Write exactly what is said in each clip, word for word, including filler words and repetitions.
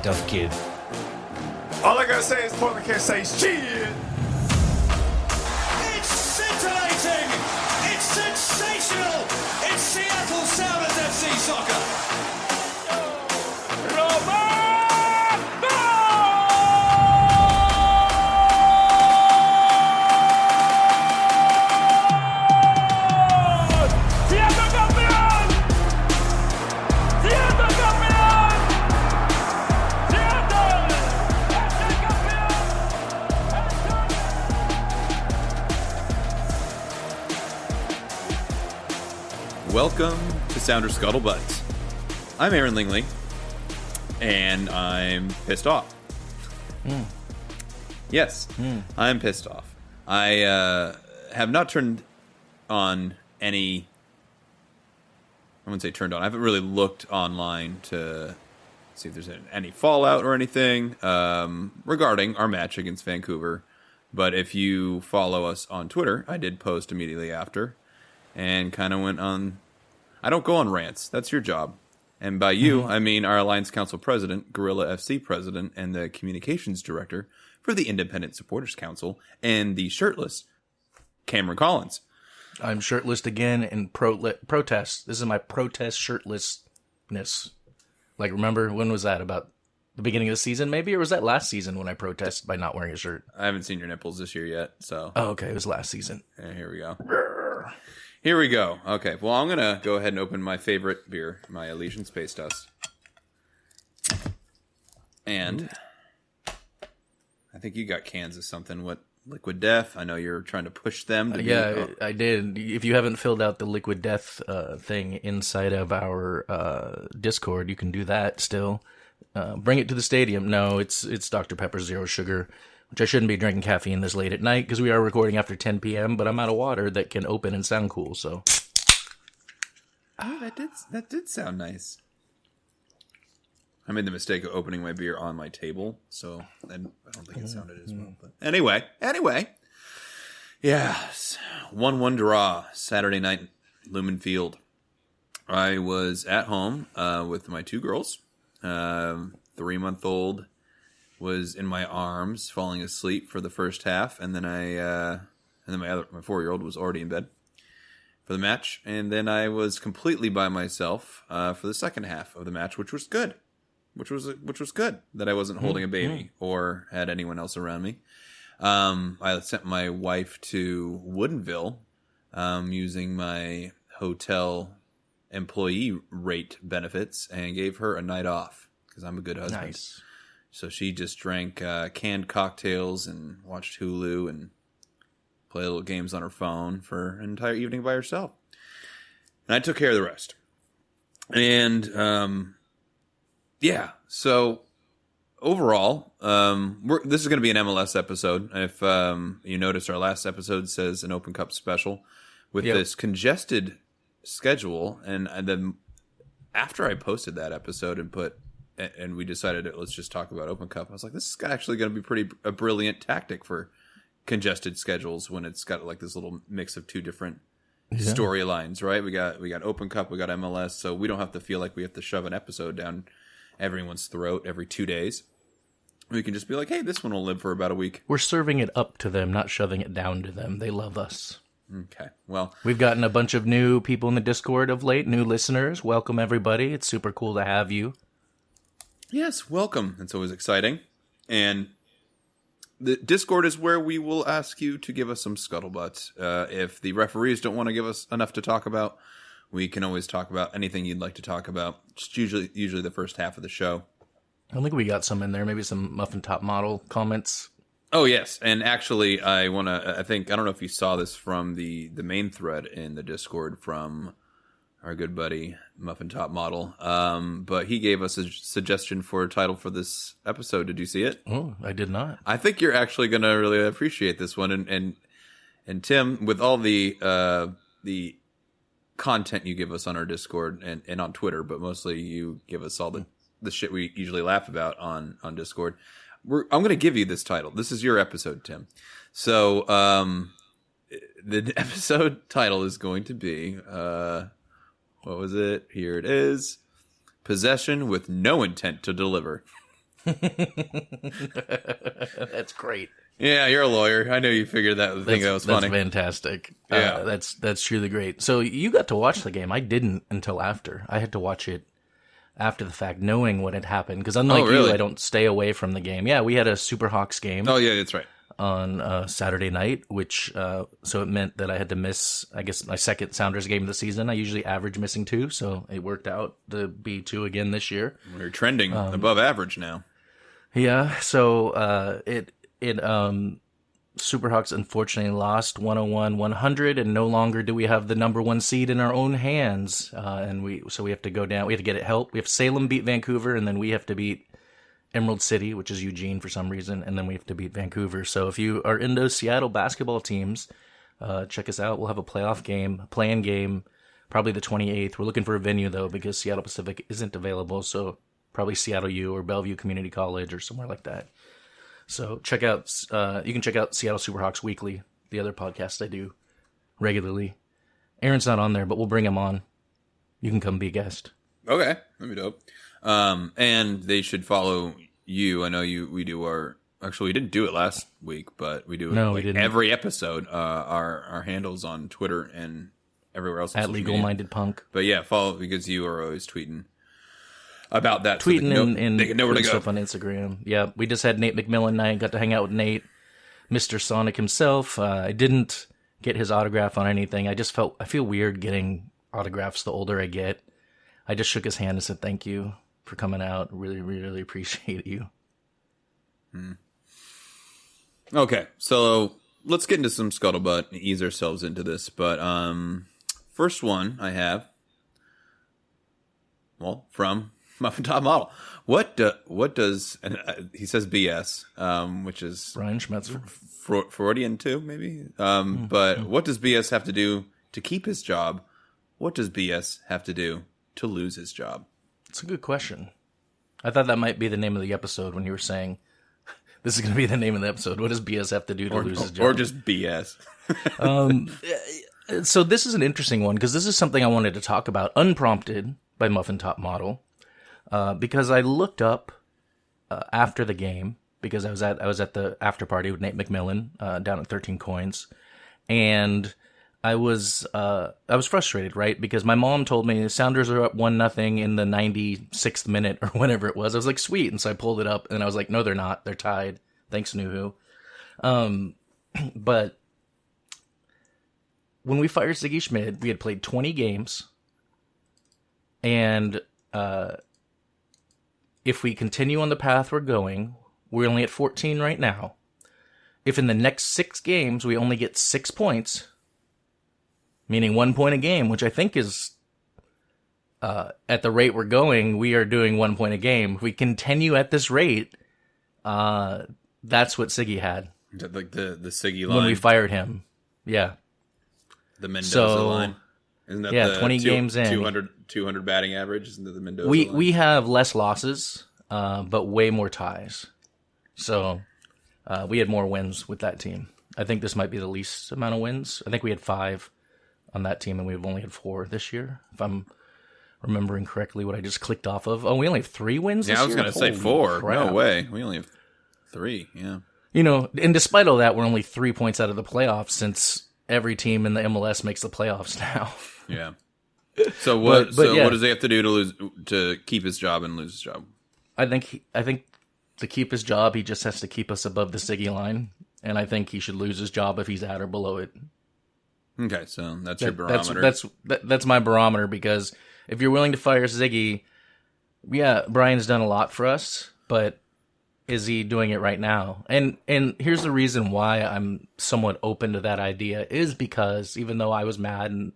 tough kid. All I gotta say is Portland can't say shit. It's scintillating! It's sensational! It's Seattle Sounders F C Soccer! Welcome to Sounder Scuttlebutt. I'm Aaron Lingley, and I'm pissed off. Mm. Yes, mm. I'm pissed off. I uh, have not turned on any... I wouldn't say turned on. I haven't really looked online to see if there's any fallout or anything um, regarding our match against Vancouver. But if you follow us on Twitter, I did post immediately after and kind of went on... I don't go on rants. That's your job. And by you, mm-hmm. I mean our Alliance Council president, Gorilla F C president, and the communications director for the Independent Supporters Council, and the shirtless Cameron Collins. I'm shirtless again in pro- protest. This is my protest shirtlessness. Like, remember, when was that? About the beginning of the season, maybe? Or was that last season when I protested by not wearing a shirt? I haven't seen your nipples this year yet, so... Oh, okay. It was last season. Yeah, here we go. Here we go. Okay, well, I'm going to go ahead and open my favorite beer, my Elysian Space Dust. And I think you got cans of something. What, Liquid Death? I know you're trying to push them. To uh, yeah, be, oh. I did. If you haven't filled out the Liquid Death uh, thing inside of our uh, Discord, you can do that still. Uh, bring it to the stadium. No, it's it's Doctor Pepper Zero Sugar, which I shouldn't be drinking caffeine this late at night because we are recording after ten p.m., but I'm out of water that can open and sound cool, so. Oh, that did, that did sound nice. I made the mistake of opening my beer on my table, so I don't think it sounded as well. But anyway, anyway. Yes, one one draw, Saturday night, Lumen Field. I was at home uh, with my two girls. Um, three-month-old was in my arms, falling asleep for the first half, and then I, uh, and then my other, my four-year-old was already in bed for the match, and then I was completely by myself uh, for the second half of the match, which was good, which was which was good that I wasn't holding a baby mm-hmm. or had anyone else around me. Um, I sent my wife to Woodinville um, using my hotel employee rate benefits and gave her a night off because I'm a good husband. Nice. So she just drank uh, canned cocktails and watched Hulu and played little games on her phone for an entire evening by herself. And I took care of the rest. And, um, yeah, so overall, um, we're, this is going to be an M L S episode. If um, you notice, our last episode says an Open Cup special with yep. this congested schedule. And, and then after I posted that episode and put and we decided that let's just talk about Open Cup, I was like, this is actually going to be pretty a brilliant tactic for congested schedules when it's got like this little mix of two different yeah. storylines, right? We got we got Open Cup, we got M L S, so we don't have to feel like we have to shove an episode down everyone's throat every two days. We can just be like, hey, this one will live for about a week. We're serving it up to them, not shoving it down to them. They love us. Okay, well, we've gotten a bunch of new people in the Discord of late, new listeners. Welcome, everybody. It's super cool to have you. Yes, welcome. It's always exciting. And the Discord is where we will ask you to give us some scuttlebutt. Uh, if the referees don't want to give us enough to talk about, we can always talk about anything you'd like to talk about. Just usually usually the first half of the show. I think we got some in there. Maybe some Muffin Top Model comments. Oh, yes. And actually, I want to, I think, I don't know if you saw this from the, the main thread in the Discord from our good buddy Muffin Top Model, um, but he gave us a suggestion for a title for this episode. Did you see it? Oh, I did not. I think you're actually going to really appreciate this one. And and, and Tim, with all the uh, the content you give us on our Discord and, and on Twitter, but mostly you give us all the, the shit we usually laugh about on, on Discord, We're, I'm going to give you this title. This is your episode, Tim. So um, the episode title is going to be... Uh, What was it? Here it is. Possession with no intent to deliver. That's great. Yeah, you're a lawyer. I know you figured that. Think that was that's funny. fantastic. Yeah. Uh, that's that's truly great. So you got to watch the game. I didn't until after. I had to watch it after the fact, knowing what had happened. Because unlike Oh, really? you, I don't stay away from the game. Yeah, we had a Superhawks game Oh yeah, that's right. on uh, Saturday night, which uh, so it meant that I had to miss, I guess, my second Sounders game of the season. I usually average missing two, so it worked out to be two again this year. We're trending Um, above average now. Yeah, so uh, it it um, Superhawks unfortunately lost one oh one one hundred, and no longer do we have the number one seed in our own hands. Uh, and we so we have to go down. We have to get it help. We have Salem beat Vancouver, and then we have to beat Emerald City, which is Eugene for some reason, and then we have to beat Vancouver. So if you are into Seattle basketball teams, uh, check us out. We'll have a playoff game, play-in game, probably the twenty-eighth. We're looking for a venue though because Seattle Pacific isn't available, so probably Seattle U or Bellevue Community College or somewhere like that. So check out, uh, you can check out Seattle Superhawks Weekly, the other podcast I do regularly. Aaron's not on there, but we'll bring him on. You can come be a guest. Okay, that'd be dope. Um, and they should follow you. I know you. We do our. Actually, we didn't do it last week, but we do it No, we like didn't. every episode. Uh, our our handles on Twitter and everywhere else. on At social Legal media. Minded Punk. But yeah, follow because you are always tweeting about that. so Tweeting they know, and, and they can know where to putting go. stuff on Instagram. Yeah, we just had Nate McMillan night. Got to hang out with Nate, Mister Sonic himself. Uh, I didn't get his autograph on anything. I just felt I feel weird getting autographs the older I get. I just shook his hand and said thank you for coming out. Really, really, really appreciate you. Okay, so let's get into some scuttlebutt and ease ourselves into this. But um, first one I have, well, from Muffin Top Model. What do, what does and uh, he says B S, um, which is Brian Schmetzer. Fro- Freudian too, maybe. Um, but what does B S have to do to keep his job? What does B S have to do to lose his job? It's a good question. I thought that might be the name of the episode when you were saying this is going to be the name of the episode. What does B S have to do to Or, lose his job? or just B S? So this is an interesting one because this is something I wanted to talk about, unprompted by Muffin Top Model, uh, because I looked up uh, after the game because I was at I was at the after party with Nate McMillan uh, down at thirteen Coins, and I was uh, I was frustrated, right? Because my mom told me the Sounders are up one nothing in the ninety-sixth minute or whatever it was. I was like, sweet, and so I pulled it up and I was like, no, they're not. They're tied. Thanks, Nuhu. Um, but when we fired Ziggy Schmid, we had played twenty games. And uh, if we continue on the path we're going, we're only at fourteen right now. If in the next six games we only get six points, meaning one point a game, which I think is uh, at the rate we're going, we are doing one point a game. If we continue at this rate, uh, that's what Siggy had Is that like the the Siggy line, when we fired him. Yeah. the Mendoza so- line. Isn't that yeah, the twenty two, games in. two hundred, two hundred batting average? Isn't that the Mendoza We line? we have less losses, uh, but way more ties. So uh, we had more wins with that team. I think this might be the least amount of wins. I think we had five on that team, and we've only had four this year, if I'm remembering correctly what I just clicked off of. Oh, we only have three wins yeah, this I was year? going to say Holy four. crap. No way. We only have three. Yeah. You know, and despite all that, we're only three points out of the playoffs since every team in the M L S makes the playoffs now. Yeah. So what? But- but so yeah. what does he have to do to lose to keep his job and lose his job? I think he, I think to keep his job, he just has to keep us above the Siggy line, and I think he should lose his job if he's at or below it. Okay, so that's your That- that's barometer. that's that, that's my barometer, because if you're willing to fire Ziggy, yeah, Brian's done a lot for us, but is he doing it right now? And and here's the reason why I'm somewhat open to that idea is because even though I was mad, and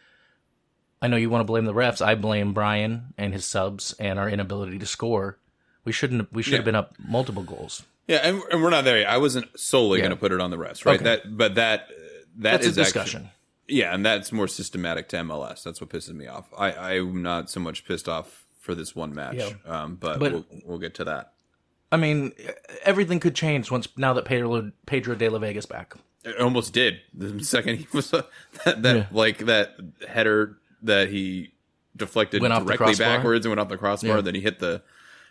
I know you want to blame the refs, I blame Brian and his subs and our inability to score. We shouldn't. We should have Yeah. been up multiple goals. yeah, and, and we're not there yet. I wasn't solely Yeah. going to put it on the refs, right? Okay. That, but that uh, that That's is a actually- discussion. yeah, and that's more systematic to M L S. That's what pisses me off. I, I'm not so much pissed off for this one match, Yeah. um, but, But- we'll, we'll get to that. I mean, everything could change once now that Pedro Pedro de la Vega's back. It almost did the second he was uh, that, that Yeah. like that header that he deflected Went off the directly crossbar? backwards and went off the crossbar. Yeah. Then he hit the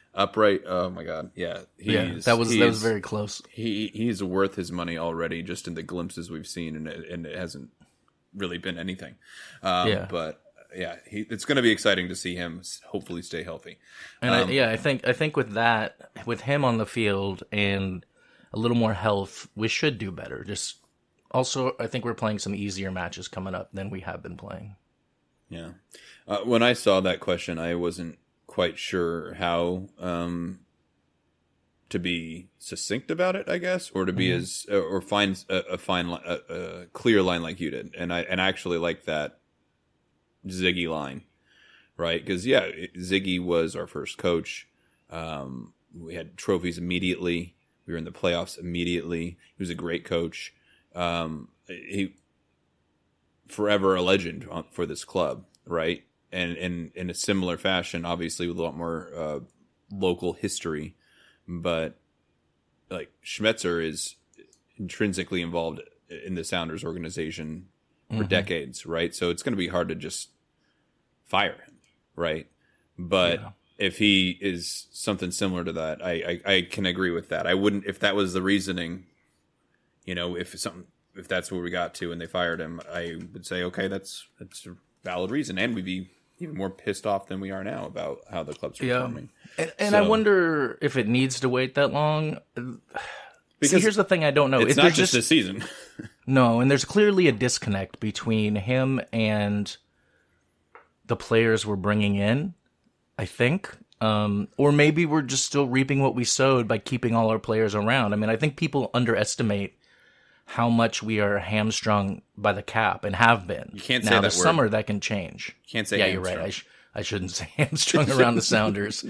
Upright. Oh my God. Yeah. He's, yeah, that was he's, that was very close. He he's worth his money already, just in the glimpses we've seen, and it, and it hasn't really been anything. Um, Yeah. But yeah, he, it's going to be exciting to see him hopefully stay healthy. And Um, I, yeah, I think I think with that, with him on the field and a little more health, we should do better. Just also, I think we're playing some easier matches coming up than we have been playing. Yeah. Uh, when I saw that question, I wasn't quite sure how um, to be succinct about it, I guess, or to be Mm-hmm. as or find a, a fine, li- a, a clear line like you did, and I and I actually like that Ziggy line, right? Because yeah, it- Ziggy was our first coach. Um, we had trophies immediately. We were in the playoffs immediately. He was a great coach. Um, he forever a legend on- for this club, right? And and in a similar fashion, obviously with a lot more uh, local history, but like Schmetzer is intrinsically involved in the Sounders organization for Mm-hmm. decades, right? So it's going to be hard to just fire him, right? But Yeah. if he is something similar to that, I, I I can agree with that. I wouldn't if that was the reasoning. You know, if it's something, if that's where we got to and they fired him, I would say, okay, that's that's a valid reason, and we'd be even more pissed off than we are now about how the club's Yeah, performing. and, and So- I wonder if it needs to wait that long. See, Because here's the thing: I don't know. It's If not there's just this season. No, and there's clearly a disconnect between him and the players we're bringing in, I think. Um, or maybe we're just still reaping what we sowed by keeping all our players around. I mean, I think people underestimate how much we are hamstrung by the cap and have been. You can't say now, that the word. summer that can change. You can't say Yeah, you're right. hamstrung. I, sh- I shouldn't say hamstrung around the Sounders.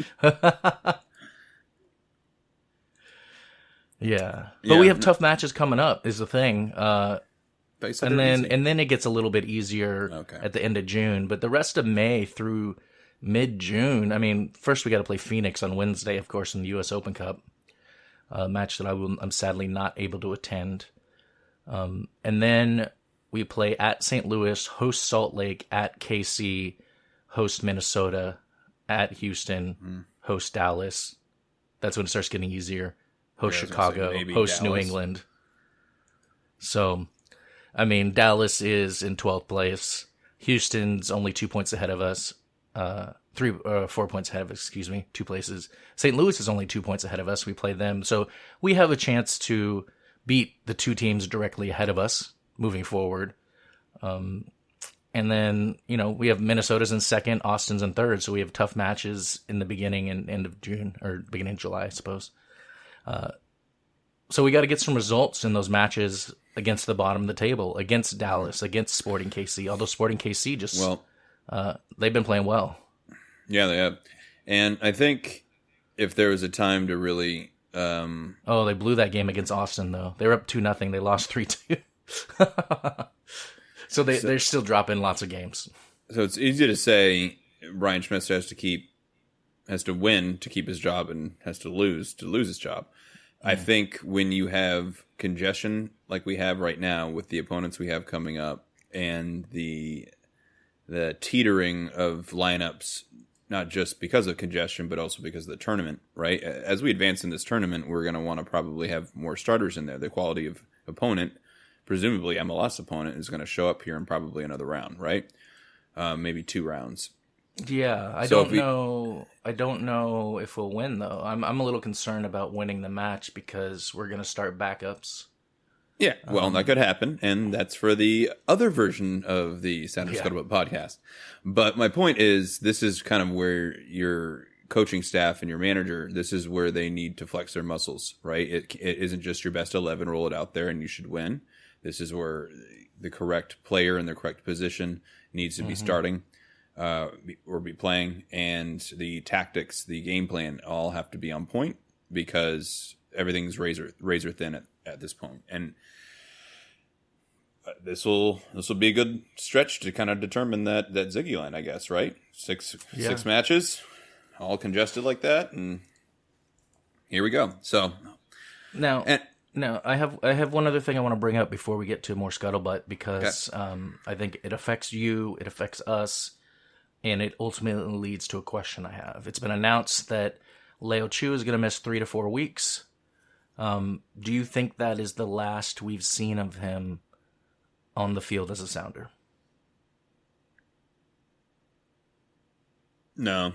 Yeah. But Yeah. we have tough matches coming up is the thing. Uh, They said and they're then easy. and then it gets a little bit easier Okay. at the end of June. But the rest of May through mid June, I mean, first we got to play Phoenix on Wednesday, of course, in the U S Open Cup, a match that I will, I'm sadly not able to attend. Um, and then we play at Saint Louis, host Salt Lake, at K C, host Minnesota, at Houston, Hmm. host Dallas. That's when it starts getting easier. Host Yeah, I was gonna say Chicago, maybe host New Dallas. England. So, I mean, Dallas is in twelfth place. Houston's only two points ahead of us. Uh, three, uh, four points ahead of us, excuse me, two places. Saint Louis is only two points ahead of us. We play them. So we have a chance to beat the two teams directly ahead of us moving forward. Um, and then, you know, we have Minnesota's in second, Austin's in third. So we have tough matches in the beginning and end of June, or beginning of July, I suppose. Uh, so we got to get some results in those matches against the bottom of the table, against Dallas, against Sporting K C. Although Sporting K C just, well, uh, they've been playing well. yeah, they have. And I think if there was a time to really, um, Oh, they blew that game against Austin, though. They were up two nothing. They lost three two. So they, they're still dropping lots of games. so it's easy to say Brian Schmetzer has to keep, has to win to keep his job and has to lose to lose his job. I think when you have congestion like we have right now with the opponents we have coming up and the the teetering of lineups, not just because of congestion, but also because of the tournament, right? As we advance in this tournament, we're going to want to probably have more starters in there. The quality of opponent, presumably M L S opponent, is going to show up here in probably another round, right? Uh, maybe two rounds. Yeah, I So if don't we- know. I don't know if we'll win though. I'm I'm a little concerned about winning the match because we're gonna start backups. Yeah, well, Um, that could happen, and that's for the other version of the Sounders Yeah. Scuttlebutt podcast. But my point is, this is kind of where your coaching staff and your manager, this is where they need to flex their muscles, right? It, it isn't just your best eleven, roll it out there, and you should win. This is where the correct player in the correct position needs to be Mm-hmm. starting uh, be- or be playing, and the tactics, the game plan, all have to be on point because everything's razor razor thin at, at this point. And this will this will be a good stretch to kind of determine that that Ziggy line, I guess, right? Six Yeah. six matches, all congested like that, and here we go. So, Now, and now I have I have one other thing I want to bring up before we get to more scuttlebutt because um, I think it affects you, it affects us, and it ultimately leads to a question I have. It's been announced that Leo Chu is going to miss three to four weeks. Um, do you think that is the last we've seen of him on the field as a Sounder? No.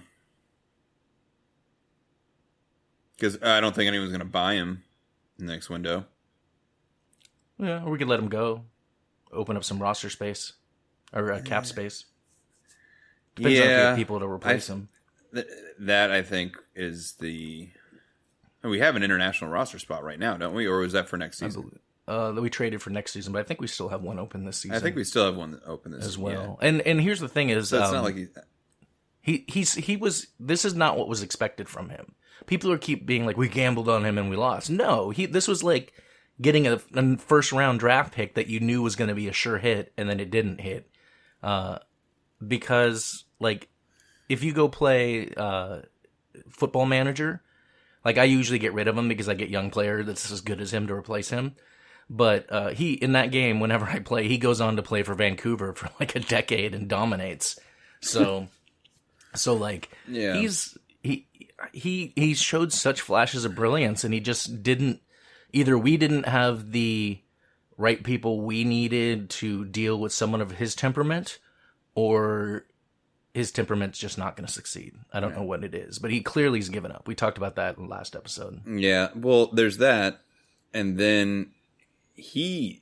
Because I don't think anyone's going to buy him in the next window. Yeah, or we could let him go. Open up some roster space. Or uh, cap space. Depends on if we yeah. have people to replace I, him. Th- that, I think, is the... We have an international roster spot right now, don't we? Or was that for next season? Uh, that we traded for next season, but I think we still have one open this season. I think we still have one open this as season. well. Yeah. And and here's the thing is, So it's um, not like he... he he's he was. This is not what was expected from him. People are keep being like, we gambled on him and we lost. No, he. This was like getting a, a first round draft pick that you knew was going to be a sure hit, and then it didn't hit. Uh, because like, if you go play uh, Football Manager. Like, I usually get rid of him because I get young player that's as good as him to replace him. But uh, he, in that game, whenever I play, he goes on to play for Vancouver for like a decade and dominates. So, so like, yeah. he's he he he showed such flashes of brilliance, and he just didn't. Either we didn't have the right people we needed to deal with someone of his temperament, or his temperament's just not going to succeed. I don't know what it is, but he clearly has given up. We talked about that in the last episode. Yeah, well, there's that, and then he...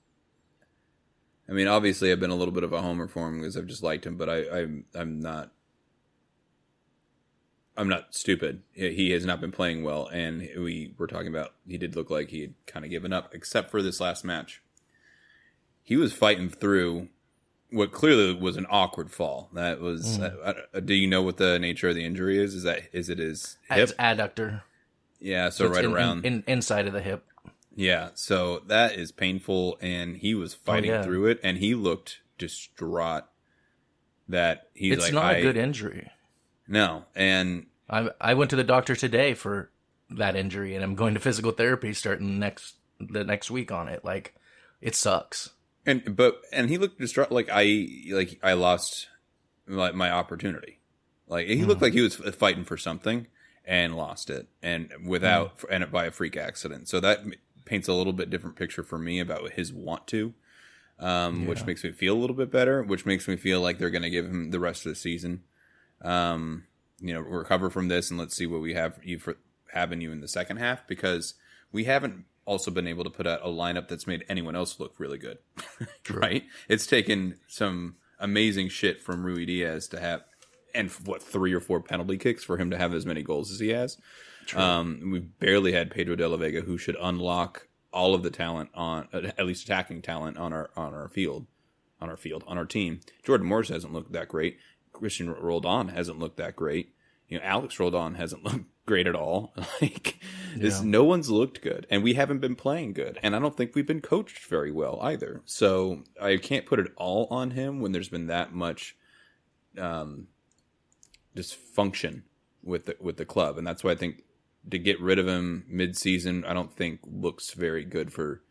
I mean, obviously, I've been a little bit of a homer for him because I've just liked him, but I, I'm I'm not... I'm not stupid. He has not been playing well, and we were talking about he did look like he had kind of given up, except for this last match. He was fighting through what clearly was an awkward fall. That was. Mm. Uh, do you know what the nature of the injury is? Is that is it his hip? It's adductor. Yeah, so, so right in, around in, in, inside of the hip. Yeah, so that is painful, and he was fighting oh, yeah. through it, and he looked distraught. That he's it's like, not I, a good injury. No, and I I went to the doctor today for that injury, and I'm going to physical therapy starting next the next week on it. Like, it sucks. And but and he looked distraught. Like I like I lost my, my opportunity. Like he mm. looked like he was fighting for something and lost it, and without mm. and by a freak accident. So that paints a little bit different picture for me about his want to, um, yeah. which makes me feel a little bit better. Which makes me feel like they're going to give him the rest of the season. Um, you know, recover from this, and let's see what we have you for having you in the second half, because we haven't also been able to put out a lineup that's made anyone else look really good. Right? It's taken some amazing shit from Rui Diaz to have, and what, three or four penalty kicks for him to have as many goals as he has. Um, we've barely had Pedro de la Vega, who should unlock all of the talent on, at least attacking talent on our on our field, on our field, on our team. Jordan Morris hasn't looked that great. Christian Roldan hasn't looked that great. You know, Alex Roldan hasn't looked great at all. Like, this, yeah. no one's looked good, and we haven't been playing good. And I don't think we've been coached very well either. So I can't put it all on him when there's been that much um, dysfunction with the, with the club, and that's why I think to get rid of him mid-season, I don't think looks very good for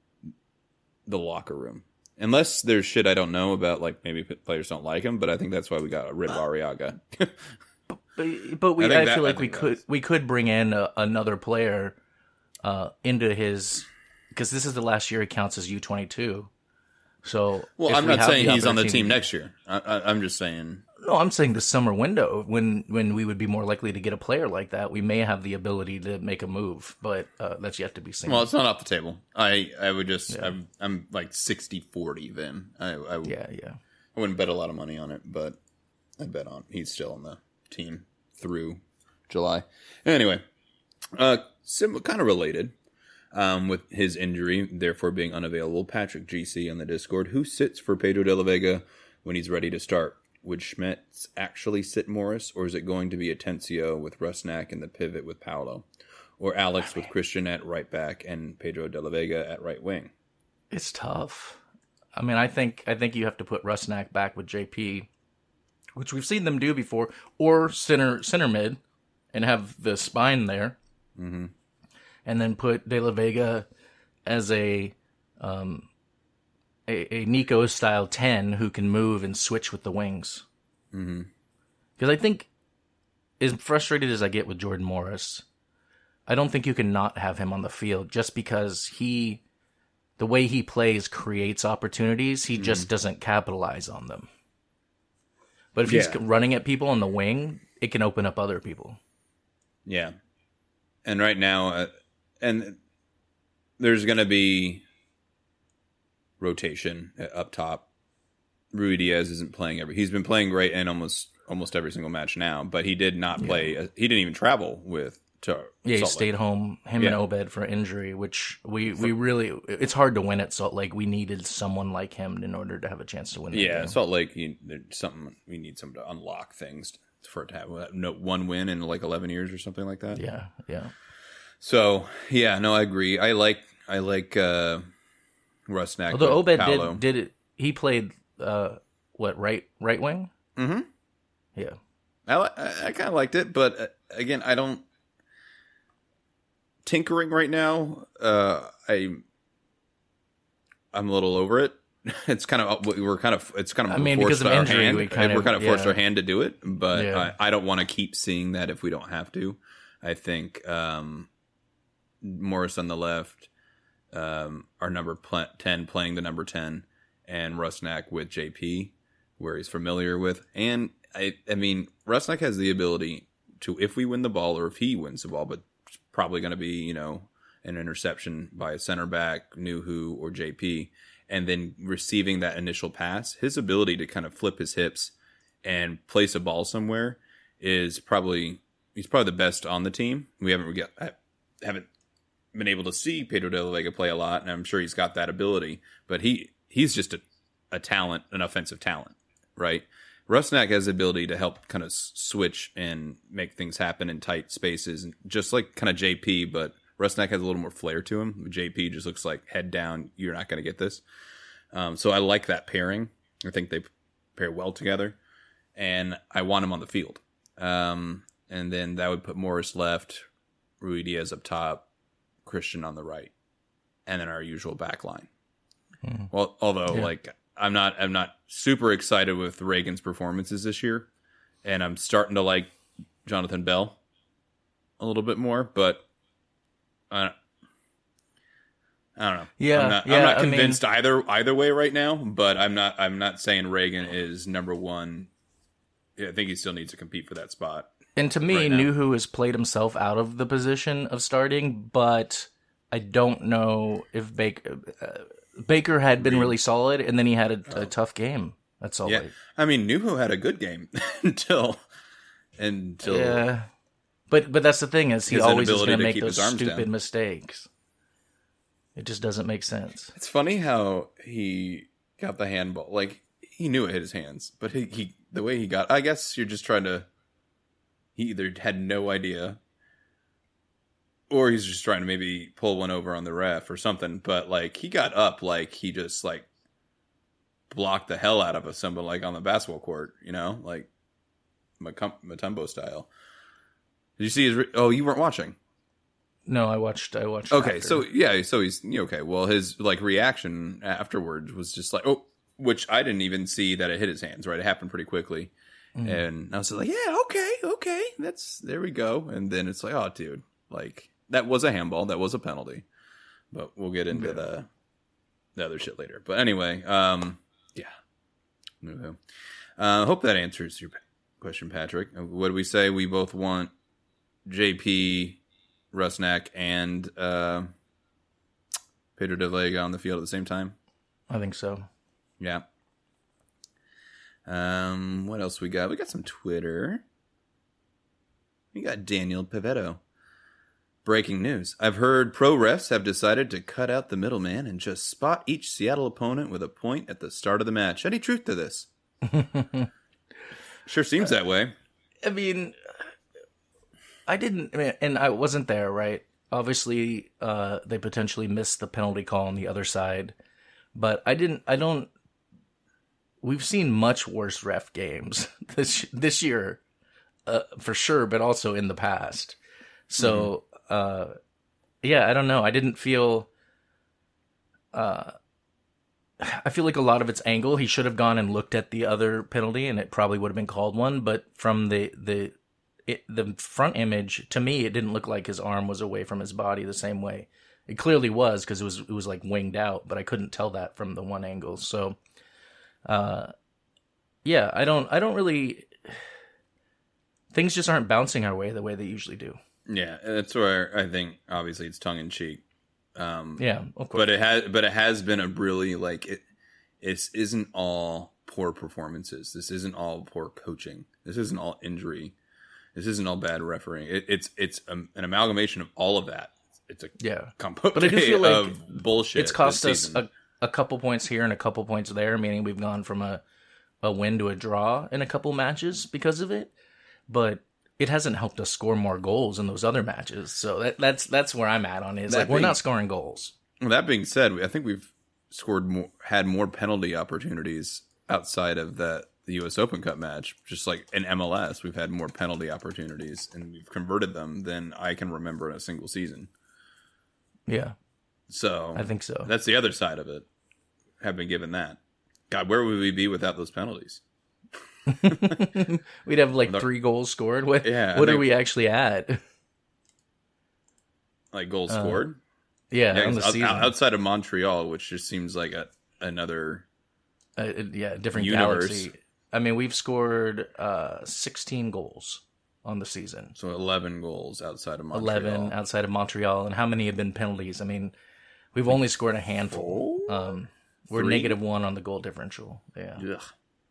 the locker room. Unless there's shit I don't know about, like maybe players don't like him, but I think that's why we got rid of Arriaga. But, but we, I, I that, feel like I we could we could bring in a, another player uh, into his, because this is the last year he counts as U twenty-two. So well, I'm we not saying he's on the team next year. I, I, I'm just saying. No, I'm saying the summer window when when we would be more likely to get a player like that, we may have the ability to make a move, but uh, that's yet to be seen. Well, it's not off the table. I I would just yeah. I'm I'm like sixty forty then. I, I yeah yeah. I wouldn't bet a lot of money on it, but I bet on he's still on the team through July. Anyway, uh, sim- kind of related um, with his injury, therefore being unavailable. Patrick G C on the Discord, who sits for Pedro de la Vega when he's ready to start? Would Schmetz actually sit Morris, or is it going to be Atencio with Rusnak and the pivot with Paolo, or Alex with Christian at right back and Pedro de la Vega at right wing? It's tough. I mean, I think I think you have to put Rusnak back with J P, which we've seen them do before, or center center mid, and have the spine there, mm-hmm. and then put De La Vega as a um, a, a Nico style ten who can move and switch with the wings. Mm-hmm. Because I think as frustrated as I get with Jordan Morris, I don't think you can not have him on the field just because he, the way he plays creates opportunities. He mm-hmm. just doesn't capitalize on them. But if yeah. he's running at people on the wing, it can open up other people. Yeah. And right now, uh, and there's going to be rotation up top. Rui Diaz isn't playing every. He's been playing great in almost almost every single match now, but he did not play. Yeah. He didn't even travel with. To yeah, he Salt stayed Lake. home. Him yeah. and Obed for injury, which we, we really. It's hard to win at Salt Lake. We needed someone like him in order to have a chance to win. Yeah, game. Salt Lake. You, there's something we need some to unlock things for it to have no one win in like eleven years or something like that. Yeah, yeah. So yeah, no, I agree. I like I like uh, Rusnak. Although Obed Paolo. did did it, he played uh, what right right wing. Mm-hmm. Yeah, I I, I kind of liked it, but uh, again, I don't. Tinkering right now, uh, I I'm a little over it. It's kind of we're kind of it's kind of I mean because of injury hand. we kind we're of kind of forced yeah. our hand to do it, but yeah. I, I don't want to keep seeing that if we don't have to. I think um, Morris on the left, um, our number pl- ten playing the number ten, and Rusnak with J P where he's familiar with, and I I mean Rusnak has the ability to if we win the ball or if he wins the ball, but probably going to be, you know, an interception by a center back, Nuhu or J P, and then receiving that initial pass, his ability to kind of flip his hips and place a ball somewhere is probably, he's probably the best on the team. We haven't, we haven't been able to see Pedro de la Vega play a lot, and I'm sure he's got that ability, but he, he's just a, a talent, an offensive talent, right? Rusnak has the ability to help kind of switch and make things happen in tight spaces, just like kind of J P, but Rusnak has a little more flair to him. J P just looks like head down, you're not going to get this. Um, so I like that pairing. I think they pair well together, and I want him on the field. Um, and then that would put Morris left, Rui Diaz up top, Christian on the right, and then our usual back line. Mm-hmm. Well, although yeah. like. I'm not. I'm not super excited with Reagan's performances this year, and I'm starting to like Jonathan Bell a little bit more. But I, I don't know. Yeah, I'm not, yeah, I'm not I convinced mean, either either way right now. But I'm not. I'm not saying Reagan is number one. I think he still needs to compete for that spot. And to me, right Nuhu has played himself out of the position of starting, but I don't know if Baker. Uh, Baker had been really solid, and then he had a, a tough game. That's all. Yeah, like. I mean, Nuhu had a good game until until. Yeah, but but that's the thing is he always is going to make those stupid down. mistakes. It just doesn't make sense. It's funny how he got the handball. Like he knew it hit his hands, but he, he the way he got. I guess you're just trying to. He either had no idea. Or he's just trying to maybe pull one over on the ref or something. But, like, he got up like he just, like, blocked the hell out of someone, like, on the basketball court, you know? Like, Mutombo style. Did you see his... Re- oh, you weren't watching? No, I watched... I watched Okay, after. so, yeah, so he's... Okay, well, his, like, reaction afterwards was just like... Oh, which I didn't even see that it hit his hands, right? It happened pretty quickly. Mm. And I was like, yeah, okay, okay. That's... There we go. And then it's like, oh, dude, like... That was a handball. That was a penalty. But we'll get into yeah. the the other shit later. But anyway, um, yeah. I uh, hope that answers your question, Patrick. What do we say? We both want J P, Rusnak, and uh, Pedro de Vega on the field at the same time? I think so. Yeah. Um, what else we got? We got some Twitter. We got Daniel Pavetto. Breaking news. I've heard pro refs have decided to cut out the middleman and just spot each Seattle opponent with a point at the start of the match. Any truth to this? Sure seems that way. I mean, I didn't, I mean, and I wasn't there, right? Obviously, uh, they potentially missed the penalty call on the other side, but I didn't, I don't, we've seen much worse ref games this, this year, uh, for sure, but also in the past. So, mm-hmm. Uh, yeah, I don't know. I didn't feel, uh, I feel like a lot of it's angle. He should have gone and looked at the other penalty and it probably would have been called one, but from the, the it, the front image, to me, it didn't look like his arm was away from his body the same way. It clearly was because it was it was like winged out, but I couldn't tell that from the one angle. So, uh, yeah, I don't I don't really. Things just aren't bouncing our way the way they usually do. Yeah, that's where I think obviously it's tongue in cheek. Um, yeah, of course. But it has, but it has been a really like it. It isn't all poor performances. This isn't all poor coaching. This isn't all injury. This isn't all bad refereeing. It, it's it's a, an amalgamation of all of that. It's a yeah, compote but I do feel like of bullshit. It's cost this us a, a couple points here and a couple points there, meaning we've gone from a a win to a draw in a couple matches because of it. But it hasn't helped us score more goals in those other matches. So that, that's that's where I'm at on it. It's like, being, we're not scoring goals. Well, that being said, I think we've scored more, had more penalty opportunities outside of that the U S Open Cup match. Just like in M L S, we've had more penalty opportunities, and we've converted them than I can remember in a single season. Yeah. So I think so. That's the other side of it. Have been given that. God, where would we be without those penalties? We'd have like three goals scored. What, yeah, what are we actually at? Like goals uh, scored? Yeah, yeah on the out, season. outside of Montreal, which just seems like a, another uh, yeah, different universe. Galaxy. I mean, we've scored uh, sixteen goals on the season. So eleven goals outside of Montreal. eleven outside of Montreal. And how many have been penalties? I mean, we've only scored a handful. Um, we're Three? negative one on the goal differential. Yeah. Ugh.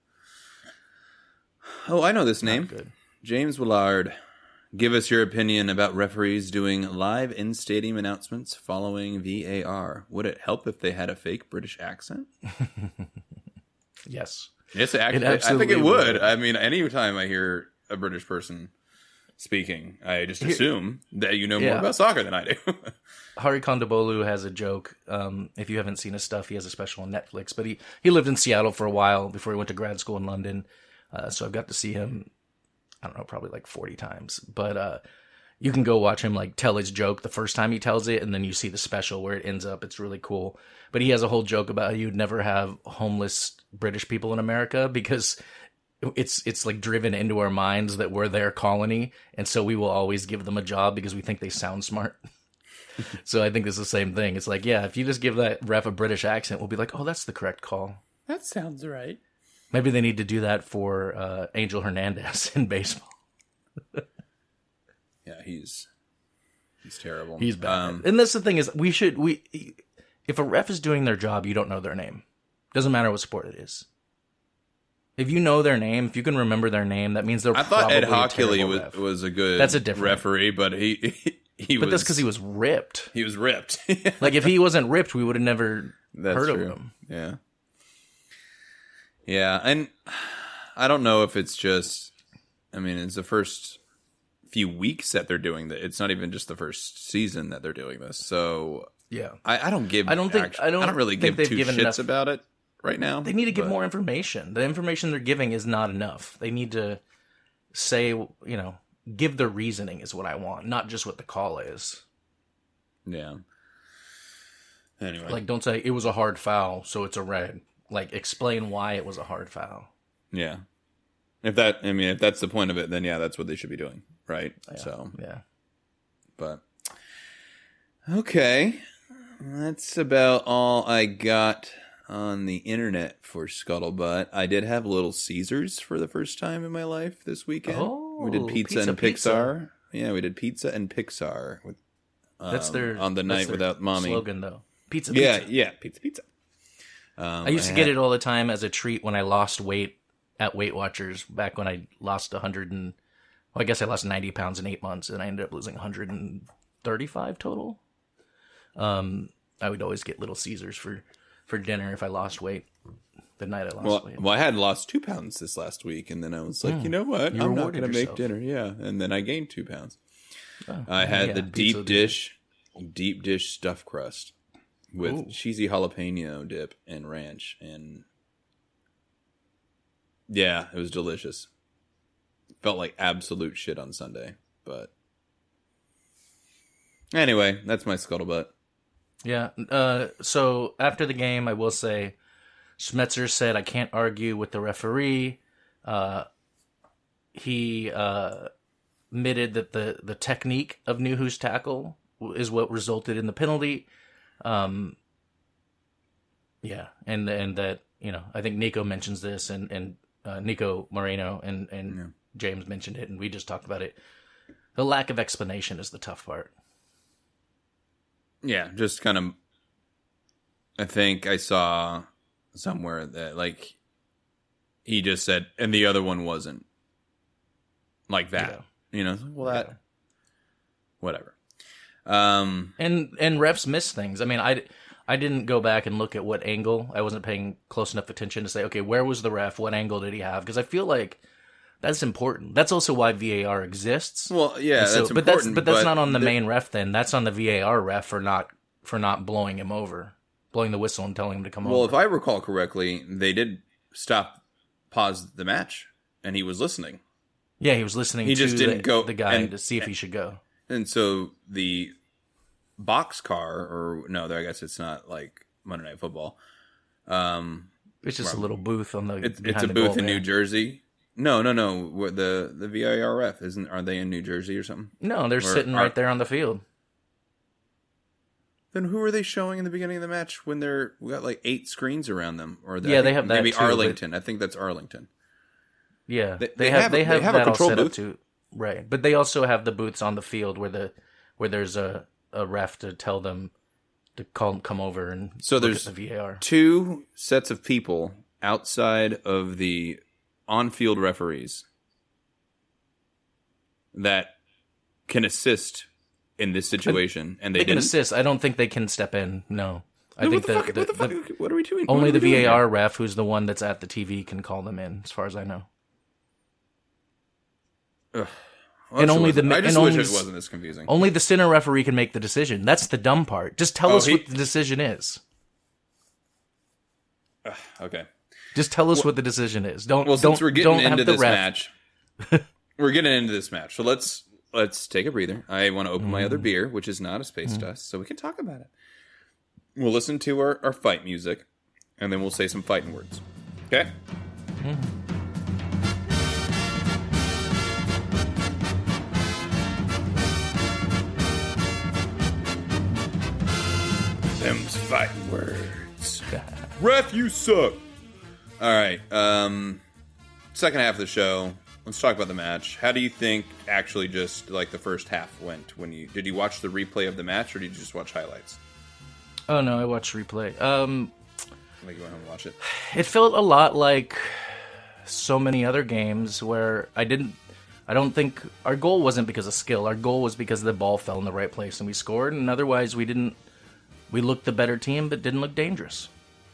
Oh, I know this name. Good. James Willard. Give us your opinion about referees doing live in-stadium announcements following V A R. Would it help if they had a fake British accent? Yes. Yes, actually, I think it would. would. I mean, anytime I hear a British person speaking, I just assume that you know more yeah. about soccer than I do. Hari Kondabolu has a joke. Um, if you haven't seen his stuff, he has a special on Netflix. But he, he lived in Seattle for a while before he went to grad school in London. Uh, so I've got to see him, I don't know, probably like forty times. But uh, you can go watch him like tell his joke the first time he tells it, and then you see the special where it ends up. It's really cool. But he has a whole joke about how you'd never have homeless British people in America because it's it's like driven into our minds that we're their colony, and so we will always give them a job because we think they sound smart. So I think it's the same thing. It's like, yeah, if you just give that ref a British accent, we'll be like, oh, that's the correct call. That sounds right. Maybe they need to do that for uh, Angel Hernandez in baseball. Yeah, he's he's terrible. He's bad. Um, and that's the thing is, we should we if a ref is doing their job, you don't know their name. Doesn't matter what sport it is. If you know their name, if you can remember their name, that means they're. I thought probably Ed a Hockley terrible was ref. was a good That's a different referee, but he he, he But was. that's because he was ripped. He was ripped. Like if he wasn't ripped, we would have never That's heard true. of him. Yeah. Yeah, and I don't know if it's just, I mean, it's the first few weeks that they're doing that. It's not even just the first season that they're doing this. So Yeah, I, I don't give. I don't think- act- I don't I don't really think give they've two given shits enough- about it right now. they need to give but- more information. The information they're giving is not enough. They need to say, you know, give the reasoning is what I want, not just what the call is. Yeah. Anyway, Like, don't say it was a hard foul, so it's a red. Like, explain why it was a hard foul. yeah. If that, I mean, if that's the point of it, then yeah, that's what they should be doing, right? Yeah. So, Yeah. but okay, that's about all I got on the internet for Scuttlebutt. I did have Little Caesars for the first time in my life this weekend. Oh, we did pizza, pizza, and pizza. Pixar. Yeah, we did pizza and Pixar with um, That's their on the that's night their without mommy. slogan, though. Pizza, Yeah, pizza. yeah, pizza, pizza. Um, I used to had- get it all the time as a treat when I lost weight at Weight Watchers back when I lost one hundred and well, I guess I lost ninety pounds in eight months and I ended up losing one hundred thirty-five total. Um, I would always get Little Caesars for, for dinner if I lost weight the night I lost Well, weight. well, I had lost two pounds this last week, and then I was like, you know what? You I'm not rewarded going to make yourself. dinner. Yeah, and then I gained two pounds. Oh, I had yeah, the pizza deep will do dish, deep dish stuffed crust with Ooh. cheesy jalapeno dip and ranch, and yeah, it was delicious. Felt like absolute shit on Sunday, but anyway, that's my scuttlebutt. Yeah. Uh, so after the game, I will say, Schmetzer said, "I can't argue with the referee." Uh, he uh, admitted that the, the technique of Nuhu's tackle is what resulted in the penalty. Um, yeah, and and that, you know, I think Nico mentions this, and, and uh, Nico Moreno and, and yeah. James mentioned it, and we just talked about it. The lack of explanation is the tough part. Yeah, just kind of, I think I saw somewhere that, like, he just said, and the other one wasn't like that. Yeah. You know, well, that, yeah. whatever. Um, and and refs miss things. I mean, I, I didn't go back and look at what angle. I wasn't paying close enough attention to say, okay, where was the ref? What angle did he have? Because I feel like that's important. That's also why V A R exists. Well, yeah, so, that's but important. That's, but that's but not on the main ref then. That's on the V A R ref for not for not blowing him over, blowing the whistle and telling him to come well, over. Well, if I recall correctly, they did stop, pause the match, and he was listening. Yeah, he was listening he to just didn't the, go, the guy and, to see if he should go. And so the box car, or no, I guess it's not like Monday Night Football. Um, it's just a little booth on the. It's, it's a booth in New Jersey. No, no, no. The the V A R F isn't. Are they in New Jersey or something? No, they're or, sitting are, right there on the field. Then who are they showing in the beginning of the match when they're we got like eight screens around them? Or the, yeah, they have that maybe too, Arlington. I think that's Arlington. Yeah, they, they, they have, have they have they have that a control all set booth up too, right? But they also have the booths on the field where the where there's a, a ref to tell them to call come over and so look there's at the V A R. Two sets of people outside of the on-field referees that can assist in this situation, and they, they can didn't? assist. I don't think they can step in. No, I no, think what the, the, fuck, the, what, the fuck, what are we doing? Only we the doing V A R here? ref, who's the one that's at the T V, can call them in, as far as I know. Ugh. Well, and only the I just and wish only, it wasn't this confusing. Only the center referee can make the decision. That's the dumb part. Just tell oh, us he... what the decision is. Ugh, okay. Just tell us well, what the decision is. Don't. Well, don't, since we're getting don't into this ref. match, we're getting into this match. So let's let's take a breather. I want to open mm. my other beer, which is not a space mm. dust, so we can talk about it. We'll listen to our, our fight music, and then we'll say some fighting words. Okay. Mm. Them's fighting words. Ref, you suck. All right. Um, second half of the show. Let's talk about the match. How do you think actually just like the first half went? When you did you watch the replay of the match, or did you just watch highlights? Oh no, I watched replay. Um, Like you went home and watch it. It felt a lot like so many other games where I didn't. I don't think our goal wasn't because of skill. Our goal was because the ball fell in the right place and we scored. And otherwise, we didn't. We looked the better team, but didn't look dangerous.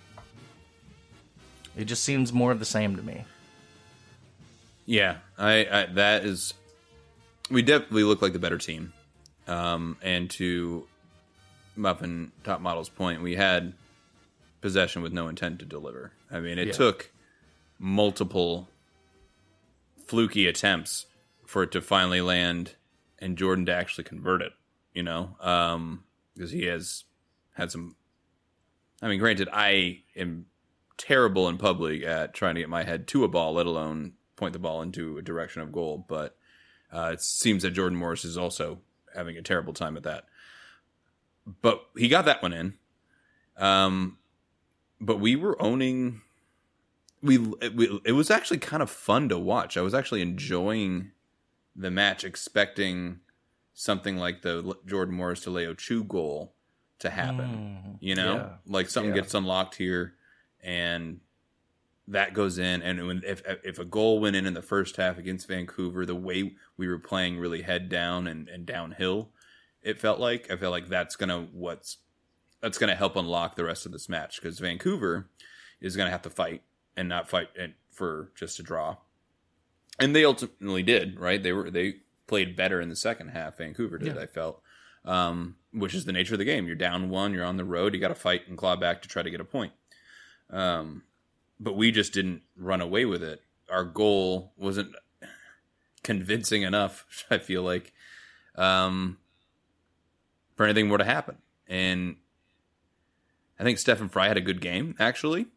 It just seems more of the same to me. Yeah, I, I that is. We definitely look like the better team. Um, and to Muffin Top Model's point, we had possession with no intent to deliver. I mean, it yeah. took multiple fluky attempts for it to finally land and Jordan to actually convert it, you know, um, because he has had some. I mean, granted, I am terrible in public at trying to get my head to a ball, let alone point the ball into a direction of goal. But uh, it seems that Jordan Morris is also having a terrible time at that. But he got that one in. Um, but we were owning. We it, it was actually kind of fun to watch. I was actually enjoying the match, expecting something like the Jordan Morris to Leo Chu goal to happen. Mm, you know, yeah. like something yeah. gets unlocked here, and that goes in. And when, if if a goal went in in the first half against Vancouver, the way we were playing really head down and, and downhill, it felt like I felt like that's gonna what's that's gonna help unlock the rest of this match, because Vancouver is gonna have to fight and not fight for just a draw, and they ultimately did. Right? They were they played better in the second half. Vancouver did. Yeah. I felt. Um, which is the nature of the game. You're down one, you're on the road, you got to fight and claw back to try to get a point. Um, but we just didn't run away with it. Our goal wasn't convincing enough, I feel like, um, for anything more to happen. And I think Stephen Fry had a good game, actually.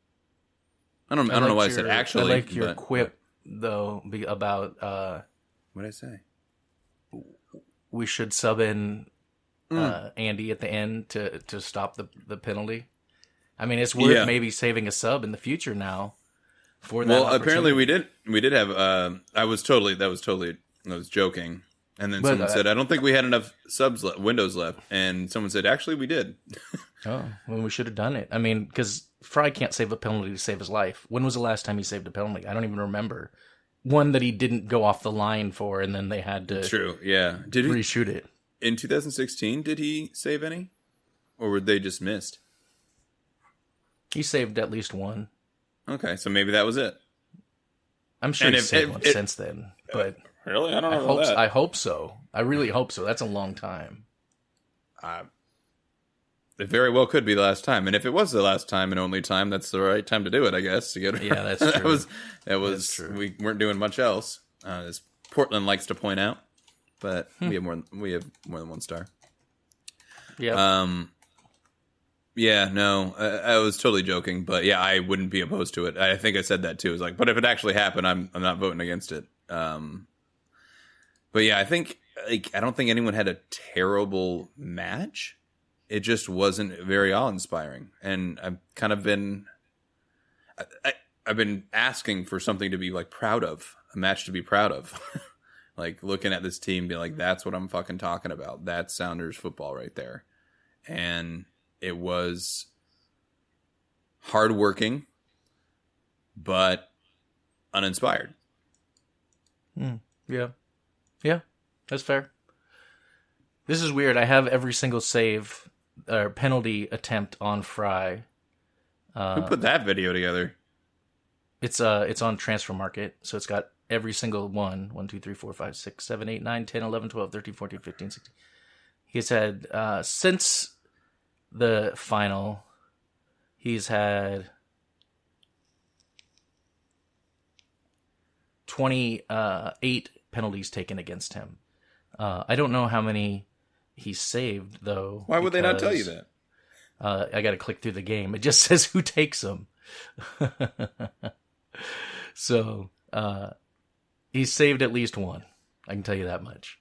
I don't, I, I don't know why your, I said actually. I like your but, quip, though, about uh, What did I say? We should sub in uh, Andy at the end to, to stop the, the penalty. I mean, it's worth Yeah. maybe saving a sub in the future now for that. Well, apparently we did. We did have. Uh, I was totally. That was totally. I was joking. And then But, someone uh, said, "I don't think we had enough subs le- windows left." And someone said, "Actually, we did." Oh, well, we should have done it. I mean, because Fry can't save a penalty to save his life. When was the last time he saved a penalty? I don't even remember. One that he didn't go off the line for, and then they had to True. Yeah. Did he reshoot it. in two thousand sixteen? Did he save any, or were they just missed? He saved at least one. Okay, so maybe that was it. I'm sure And he's if- saved if- one if- since then, but Really, I don't I know hope that. I hope so. I really hope so. That's a long time. It very well could be the last time, and if it was the last time and only time, that's the right time to do it, I guess. To get Yeah, that's that true. was that was That's true. we weren't doing much else, uh, as Portland likes to point out. But Hmm. we have more. We have more than one star. Yeah. Um. Yeah, no, I, I was totally joking, but yeah, I wouldn't be opposed to it. I think I said that too. It was like, but if it actually happened, I'm I'm not voting against it. Um. But yeah, I think like I don't think anyone had a terrible match. It just wasn't very awe-inspiring, and I've kind of been, I, I, I've been asking for something to be like proud of, a match to be proud of, like looking at this team, being like, "That's what I'm fucking talking about. That's Sounders football right there," and it was hardworking, but uninspired. Yeah. Yeah. That's fair. This is weird. I have every single save or penalty attempt on Fry. Who put that video together? It's uh it's on Transfer Market, so it's got every single one. one, two, three, four, five, six, seven, eight, nine, ten, eleven, twelve, thirteen, fourteen, fifteen, sixteen. He's had uh since the final, he's had twenty-eight penalties taken against him. Uh, I don't know how many he saved, though. Why would they not tell you because, that? Uh, I got to click through the game. It just says who takes them. So, uh, he's saved at least one. I can tell you that much.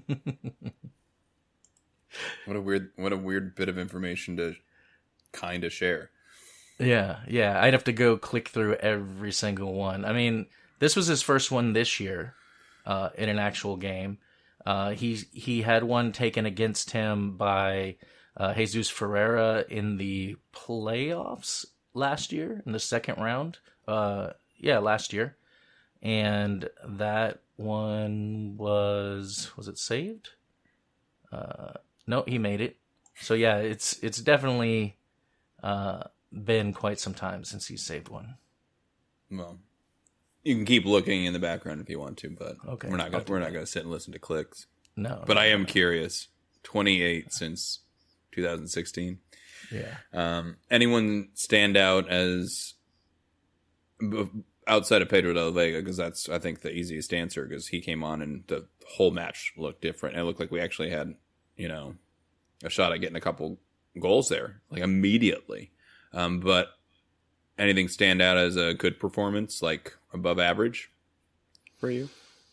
What a weird, what a weird bit of information to kind of share. Yeah, yeah. I'd have to go click through every single one. I mean, this was his first one this year, uh, in an actual game. Uh, he he had one taken against him by uh, Jesus Ferreira in the playoffs last year, in the second round. Uh, yeah, last year, and that one was was it saved? Uh, no, he made it. So yeah, it's it's definitely uh, been quite some time since he saved one. Well, you can keep looking in the background if you want to, but Okay, we're not I'll gonna do we're that. not gonna sit and listen to clicks. No, But I am curious. twenty-eight since two thousand sixteen. yeah. Um, anyone stand out as b- outside of Pedro de la Vega? Because that's I think the easiest answer. Because he came on and the whole match looked different. And it looked like we actually had, you know, a shot at getting a couple goals there, like immediately. Um, but anything stand out as a good performance, like above average for you?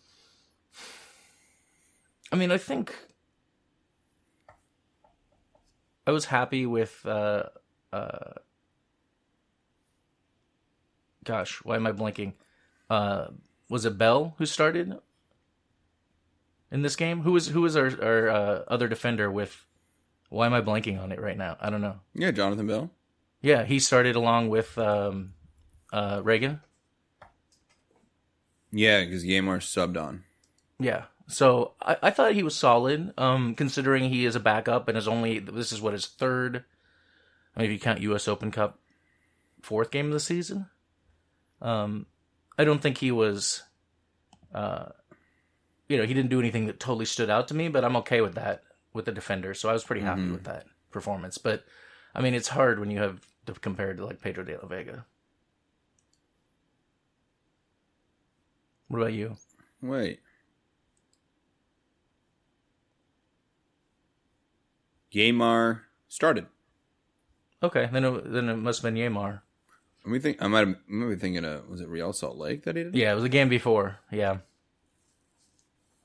I mean, I think I was happy with. Uh, uh, gosh, why am I blanking? Uh, was it Bell who started in this game? Who was who was our our uh, other defender with? Why am I blanking on it right now? I don't know. Yeah, Jonathan Bell. Yeah, he started along with um, uh, Reagan. Yeah, because Yamar subbed on. Yeah. So I, I thought he was solid, um, considering he is a backup and is only, this is what, his third, I mean, if you count U S Open Cup, fourth game of the season. Um, I don't think he was, uh, you know, he didn't do anything that totally stood out to me, but I'm okay with that, with the defender. So I was pretty happy with that performance. But, I mean, it's hard when you have to compare it to, like, Pedro de la Vega. What about you? Wait. Yamar started. Okay, then it, then it must have been Yamar. Let me think. I might have maybe thinking of was it Real Salt Lake that he did? Yeah, it was a game before. Yeah.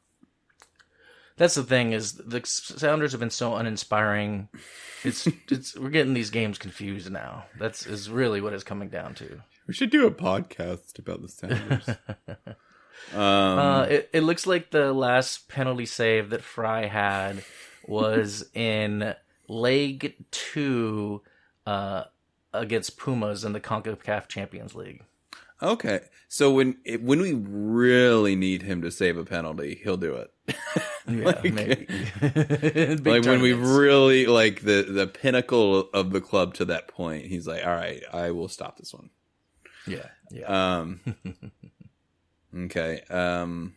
That's the thing is the Sounders have been so uninspiring. It's it's we're getting these games confused now. That's is really what it's coming down to. We should do a podcast about the Sounders. um, uh, it it looks like the last penalty save that Fry had was in leg two uh, against Pumas in the CONCACAF Champions League. Okay, so when it, when we really need him to save a penalty, he'll do it. Yeah, like, maybe. like when we really like the the pinnacle of the club to that point, he's like, "All right, I will stop this one." Yeah, yeah. Um. okay. Um.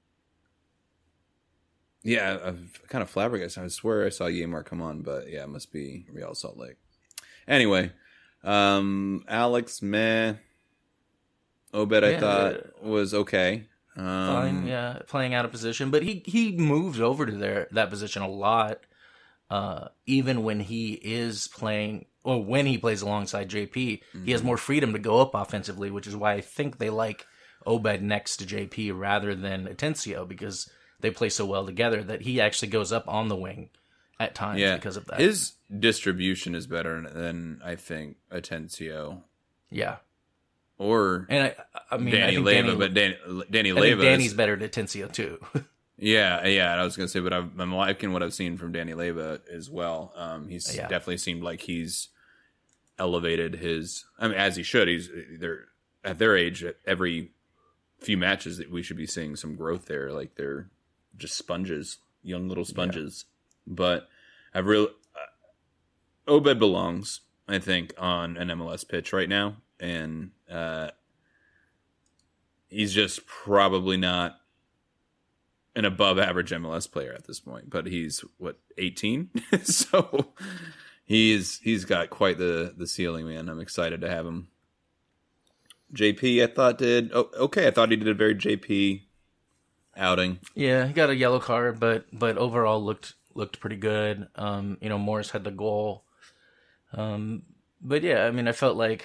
Yeah, I'm kind of flabbergasted. I swear I saw Yamar come on, but yeah, it must be Real Salt Lake. Anyway, um, Alex, meh. Obed, I Yeah, thought, uh, was okay. Um, Fine, yeah, playing out of position, but he he moves over to their that position a lot. Uh, even when he is playing, or when he plays alongside J P, mm-hmm. he has more freedom to go up offensively, which is why I think they like Obed next to J P rather than Atencio, because they play so well together that he actually goes up on the wing at times yeah, because of that. His distribution is better than I think Atencio. Yeah. Or and I, I mean, Danny I think Leyva, Danny, but Danny, Danny I think Leyva Danny's is, better than Atencio too. yeah, yeah. I was gonna say, but I've, I'm liking what I've seen from Danny Leyva as well. Um, he's Yeah. definitely seemed like he's elevated his. I mean, as he should. He's they're at their age. At every few matches, that we should be seeing some growth there. Like they're just sponges, young little sponges. Yeah. But I've really uh, Obed belongs, I think, on an M L S pitch right now. And uh, he's just probably not an above average M L S player at this point, but he's what, eighteen? So he's he's got quite the, the ceiling, man. I'm excited to have him. J P, I thought did oh, okay. I thought he did a very J P outing. Yeah, he got a yellow card, but but overall looked looked pretty good. Um, you know, Morris had the goal. Um, but yeah, I mean, I felt like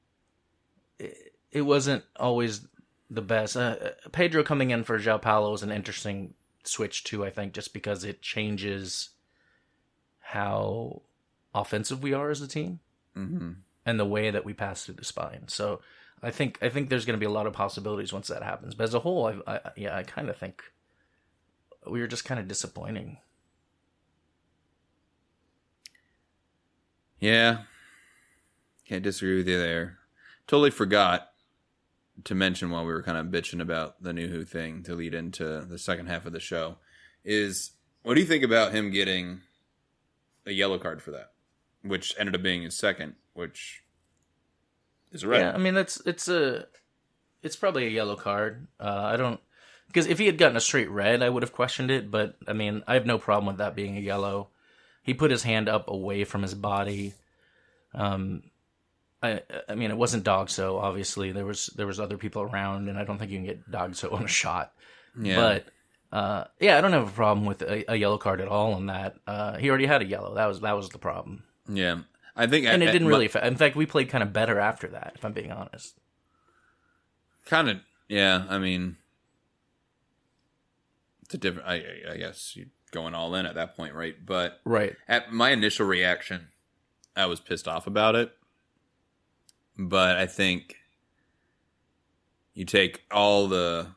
it wasn't always the best. Uh, Pedro coming in for João Paulo was an interesting switch too, I think, just because it changes how offensive we are as a team mm-hmm. and the way that we pass through the spine. So I think I think there's going to be a lot of possibilities once that happens. But as a whole, I, I yeah, I kind of think we were just kind of disappointing. Yeah, can't disagree with you there. Totally forgot to mention while we were kind of bitching about the Nuhu thing to lead into the second half of the show is, what do you think about him getting a yellow card for that, which ended up being his second, which is a red? Yeah, I mean that's it's a it's probably a yellow card. Uh, I don't because if he had gotten a straight red, I would have questioned it. But I mean, I have no problem with that being a yellow. He put his hand up away from his body. Um. I, I mean, it wasn't Dogso, obviously. There was there was other people around, and I don't think you can get Dogso on a shot. Yeah. But, uh, yeah, I don't have a problem with a, a yellow card at all on that. Uh, he already had a yellow. That was that was the problem. Yeah. I think... And I, it didn't I, really... Fa- in fact, we played kind of better after that, if I'm being honest. Kind of, yeah. I mean, it's a different... I, I guess you're going all in at that point, right? But right. At my initial reaction, I was pissed off about it. But I think you take all the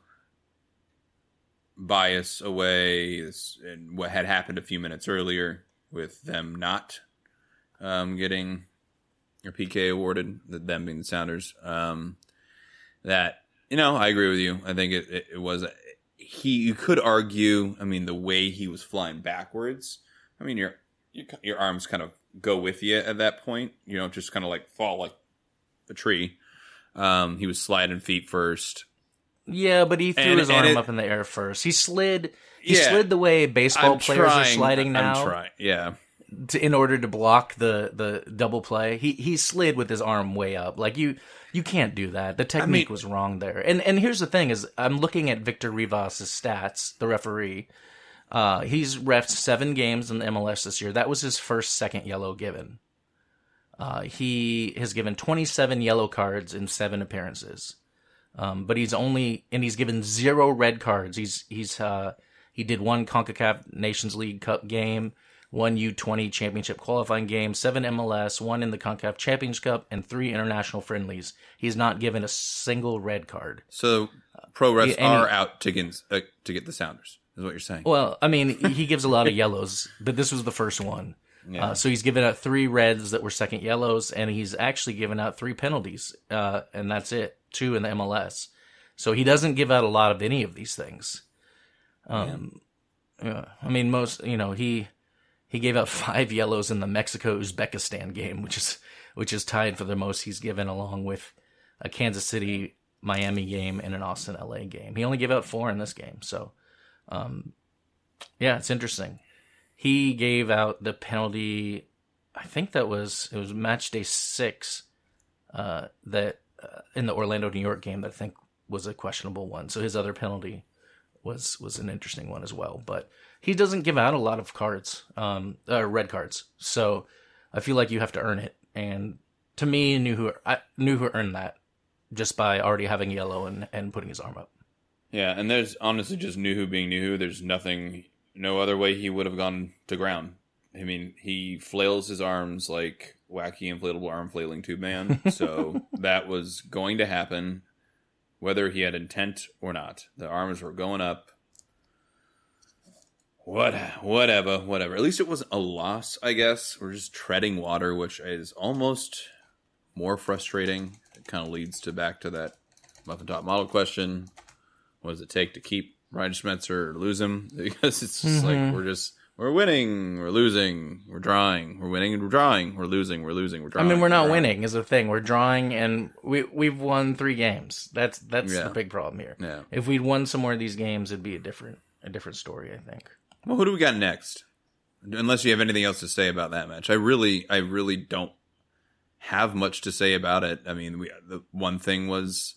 bias away and what had happened a few minutes earlier with them not um, getting a P K awarded, them being the Sounders. Um, that, you know, I agree with you. I think it, it, it was, he, you could argue, I mean, the way he was flying backwards, I mean, your, your, your arms kind of go with you at that point. You don't just kind of like fall like a tree. Um, he was sliding feet first. Yeah, but he threw and, his and arm it, up in the air first. He slid. He yeah, slid the way baseball I'm players trying, are sliding now. I'm trying. Yeah. To, in order to block the, the double play, he he slid with his arm way up. Like you, you can't do that. The technique I mean, was wrong there. And and here's the thing: is I'm looking at Victor Rivas' stats, the referee. Uh, he's refed seven games in the M L S this year. That was his first second yellow given. Uh, he has given twenty-seven yellow cards in seven appearances, um, but he's only and he's given zero red cards. He's he's uh, He did one CONCACAF Nations League Cup game, one U twenty championship qualifying game, seven M L S, one in the CONCACAF Champions Cup, and three international friendlies. He's not given a single red card. So pro refs and are he- out to get uh, to get the Sounders, is what you're saying. Well, I mean, he gives a lot of yellows, but this was the first one. Yeah. Uh, so he's given out three reds that were second yellows, and he's actually given out three penalties, uh, and that's it. Two in the M L S. So he doesn't give out a lot of any of these things. Um, yeah. I mean, most, you know, he he gave out five yellows in the Mexico-Uzbekistan game, which is which is tied for the most he's given, along with a Kansas City Miami game and an Austin L A game. He only gave out four in this game, so um, yeah, it's interesting. He gave out the penalty. I think that was it was match day six uh, that uh, in the Orlando New York game that I think was a questionable one. So his other penalty was was an interesting one as well. But he doesn't give out a lot of cards, um, uh, red cards. So I feel like you have to earn it. And to me, knew who I knew who earned that just by already having yellow and, and putting his arm up. Yeah, and there's honestly just Nuhu being Nuhu. There's nothing, no other way he would have gone to ground. I mean, he flails his arms like wacky inflatable arm flailing tube man. So that was going to happen, whether he had intent or not. The arms were going up. What, whatever, whatever. At least it wasn't a loss, I guess. We're just treading water, which is almost more frustrating. It kind of leads to back to that muffin top model question. What does it take to keep Ryan Schmetzer or lose him? Because it's just Mm-hmm. like we're just we're winning, we're losing, we're drawing, we're winning and we're drawing, we're losing, we're losing, we're I drawing. mean, we're not drawing. winning is the thing. We're drawing, and we we've won three games. That's that's Yeah. the big problem here. Yeah. If we'd won some more of these games, it'd be a different a different story, I think. Well, who do we got next? Unless you have anything else to say about that match, I really, I really don't have much to say about it. I mean, we the one thing was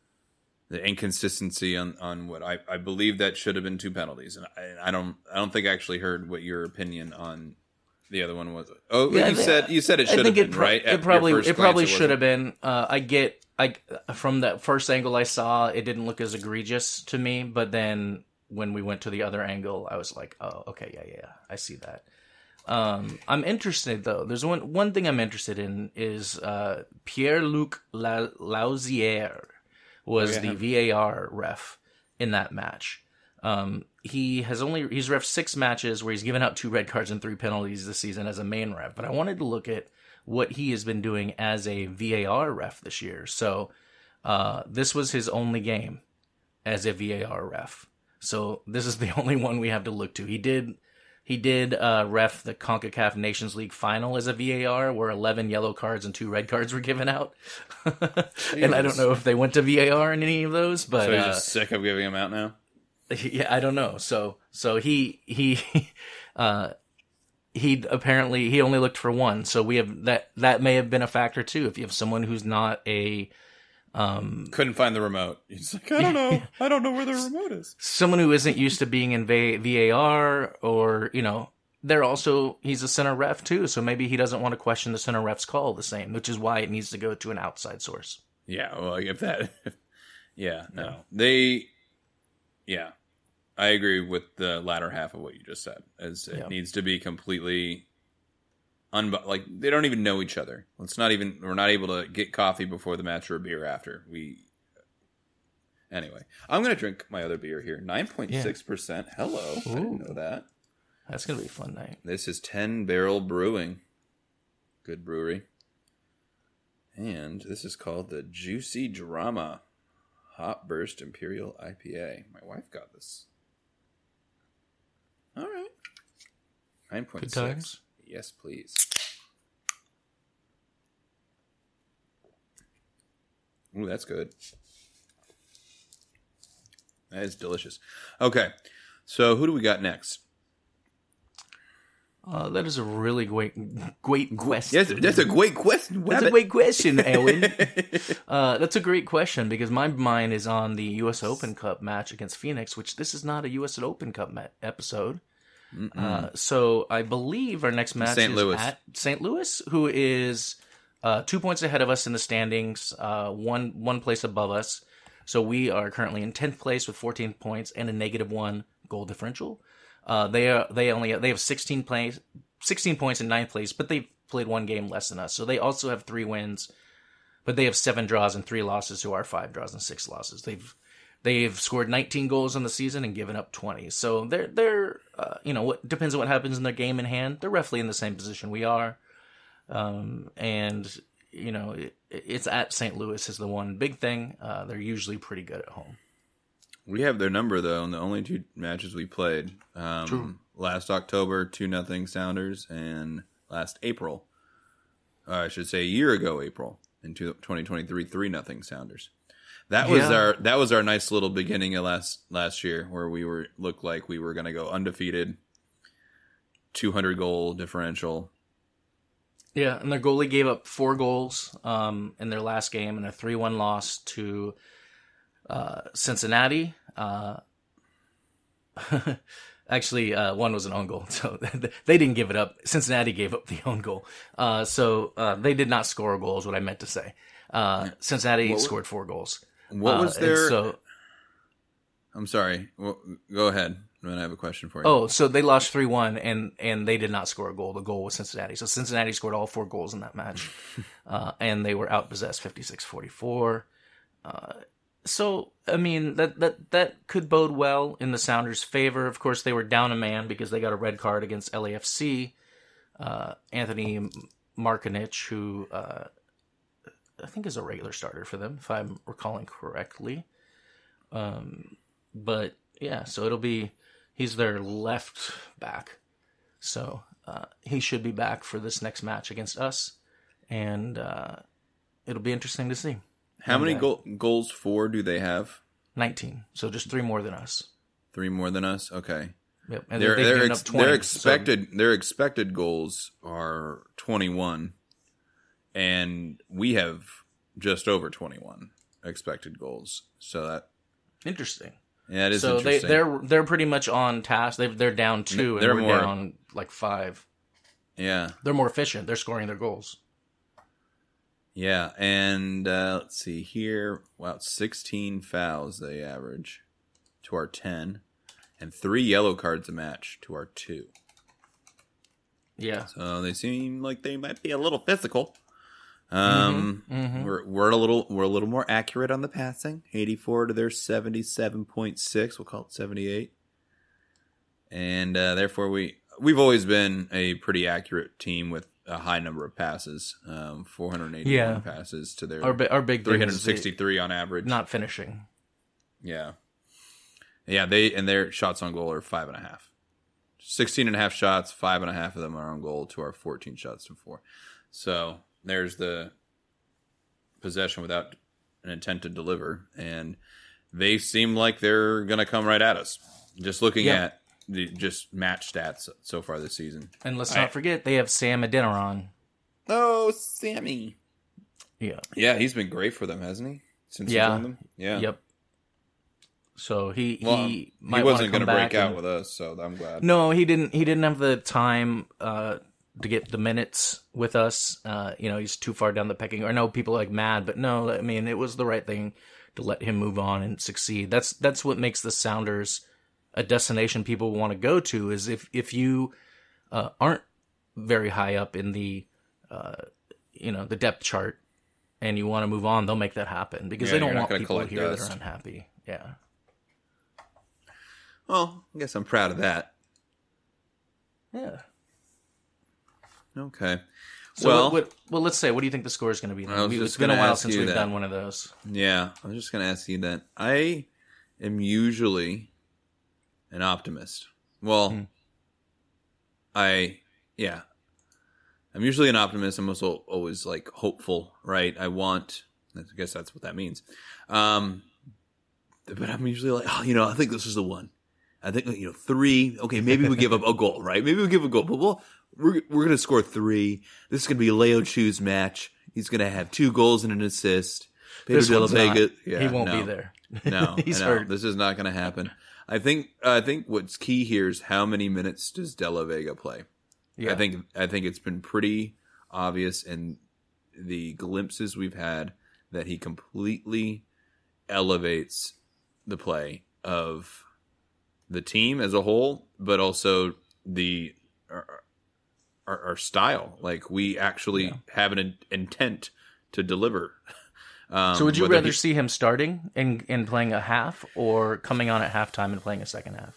the inconsistency on, on what I, I believe that should have been two penalties, and I, I don't I don't think I actually heard what your opinion on the other one was. Oh, Yeah, I you think- said you said it I should have think been it pro- right. At It your probably first it glance, probably wasn't. should have been. Uh, I get I from that first angle I saw, it didn't look as egregious to me, but then when we went to the other angle, I was like, oh, okay, yeah, yeah, yeah, I see that. Um, I'm interested though. There's one one thing I'm interested in is uh, Pierre-Luc La- Lausière was Oh, yeah. the V A R ref in that match. Um, he has only he's ref six matches where he's given out two red cards and three penalties this season as a main ref. But I wanted to look at what he has been doing as a V A R ref this year. So uh, this was his only game as a V A R ref. So this is the only one we have to look to. He did he did uh, ref the CONCACAF Nations League final as a V A R, where eleven yellow cards and two red cards were given out. And I don't know if they went to V A R in any of those, but So he's uh, just sick of giving him out now. yeah, I don't know. So so he he uh, he apparently he only looked for one. So we have that that may have been a factor too. If you have someone who's not a Couldn't find the remote. He's like, I don't know. I don't know where the remote is. someone who isn't used to being in V- VAR, or, you know, they're also, he's a center ref too, so maybe he doesn't want to question the center ref's call the same, which is why it needs to go to an outside source. Yeah, well, if that, yeah, no, they, yeah, I agree with the latter half of what you just said. As it Yeah. needs to be completely, unbu- like they don't even know each other. It's not even we're not able to get coffee before the match or a beer after. We, anyway, I'm gonna drink my other beer here, nine point six percent. Hello, I didn't know that. That's going to be a fun night. This is ten Barrel Brewing, good brewery. And this is called the Juicy Drama Hop Burst Imperial I P A. My wife got this. All right. nine point six. Good times? Yes, please. Ooh, that's good. That is delicious. Okay. So who do we got next? Uh, that is a really great, great question. Yes, that's a great question. That's a great question, Elwin. uh, that's a great question because my mind is on the U S Open Cup match against Phoenix, which this is not a U S Open Cup ma- episode. Uh, so I believe our next match Saint is Louis. at Saint Louis, who is uh, two points ahead of us in the standings, uh, one one place above us. So we are currently in tenth place with fourteen points and a negative one goal differential. Uh, they are they only they have sixteen plays, sixteen points in ninth place, but they've played one game less than us. So they also have three wins, but they have seven draws and three losses to our five draws and six losses. They've they've scored nineteen goals on the season and given up twenty. So they're they're uh, you know, what depends on what happens in their game in hand. They're roughly in the same position we are, um, and you know it, it's at Saint Louis is the one big thing. Uh, they're usually pretty good at home. We have their number, though, in the only two matches we played. Um, True. Last October, two nothing Sounders, and last April, uh, I should say a year ago April, in twenty twenty-three, three nothing Sounders. That was Yeah. our that was our nice little beginning of last last year, where we were looked like we were going to go undefeated, two hundred goal differential. Yeah, and their goalie gave up four goals um, in their last game in a three one loss to uh, Cincinnati. Uh, actually, uh, one was an own goal, so they didn't give it up. Cincinnati gave up the own goal. Uh, so uh, they did not score a goal, is what I meant to say. Uh, Cincinnati What was- scored four goals. What was Uh, and their? So, I'm sorry. Well, go ahead. Then I have a question for you. oh, so they lost three one, and, and they did not score a goal. The goal was Cincinnati. So Cincinnati scored all four goals in that match, uh, and they were outpossessed fifty-six forty-four. Uh, so, I mean, that, that, that could bode well in the Sounders' favor. Of course, they were down a man because they got a red card against L A F C. Uh, Anthony Markinich, who uh, I think is a regular starter for them, if I'm recalling correctly. Um, but, yeah, so it'll be... He's their left back. So uh, he should be back for this next match against us. And uh, it'll be interesting to see. How many And, uh, goal, goals for do they have? nineteen. So just three more than us. Three more than us. Okay. Yep. And Their they've their, given ex, up twenty. their so- expected their expected goals are twenty-one, and we have just over twenty-one expected goals. So that interesting. yeah, it is So they, interesting. they're they're pretty much on task. They've, they're down two, and They're we're more- down like five. yeah, They're more efficient. They're scoring their goals. yeah, and uh, let's see here. Wow, sixteen fouls they average to our ten, and three yellow cards a match to our two. Yeah. So they seem like they might be a little physical. Um, Mm-hmm, we're we're a little we're a little more accurate on the passing. eighty-four to their seventy-seven point six. We'll call it seventy-eight. And uh, therefore, we we've always been a pretty accurate team with a high number of passes. Um, four hundred eighty-one Yeah. passes to their Our, bi- our big thing three hundred is they- sixty-three on average. not finishing. Yeah. Yeah, they and their shots on goal are five and a half. Sixteen and a half shots, five and a half of them are on goal to our fourteen shots to four. So there's the possession without an intent to deliver, and they seem like they're gonna come right at us. Just looking Yeah. at the just match stats so far this season. And let's I- not forget, they have Sam Adeniran. Oh, Sammy. Yeah. Yeah, he's been great for them, hasn't he? Since he Yeah. joined them? Yeah. Yep. So he Well, he he might wasn't going to break out and- with us, so I'm glad. No, he didn't. He didn't have the time uh, to get the minutes with us. Uh, you know, he's too far down the pecking. I know people are like mad, but no, I mean, it was the right thing to let him move on and succeed. That's that's what makes the Sounders a destination people want to go to. Is if if you uh, aren't very high up in the uh, you know the depth chart and you want to move on, they'll make that happen because Yeah, they don't you're not want gonna people collect here dust. that are unhappy. Yeah. Well, I guess I'm proud of that. Yeah. Okay. So well, what, what, well, let's say, what do you think the score is going to be? I was We- just It's been a gonna while ask since you we've that. done one of those. yeah, I was just going to ask you that. I am usually an optimist. Well, Hmm. I, yeah. I'm usually an optimist. I'm also always like hopeful, right? I want, I guess that's what that means. Um, but I'm usually like, oh, you know, I think this is the one. I think, you know, three. Okay, maybe we give up a goal, right? Maybe we give a goal, but we'll, we're we're gonna score three. This is gonna be a Leo Chu's match. He's gonna have two goals and an assist. Pedro This de la one's not. Vega, yeah, he won't no. be there. No, He's no, hurt. this is not gonna happen. I think I think what's key here is how many minutes does de la Vega play? Yeah. I think I think it's been pretty obvious in the glimpses we've had that he completely elevates the play of the team as a whole, but also the our, our, our style. Like we actually yeah. have an in, intent to deliver. Um, so would you rather he, see him starting and, and playing a half, or coming on at halftime and playing a second half?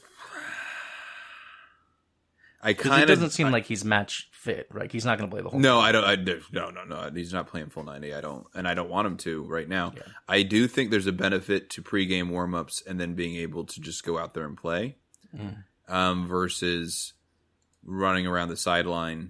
I kind of it doesn't seem I, like he's match fit, right? He's not going to play the whole. No, game. I don't. I, no, no, no. He's not playing full ninety. I don't, and I don't want him to right now. Yeah. I do think there's a benefit to pregame warmups and then being able to just go out there and play, mm. um, versus running around the sideline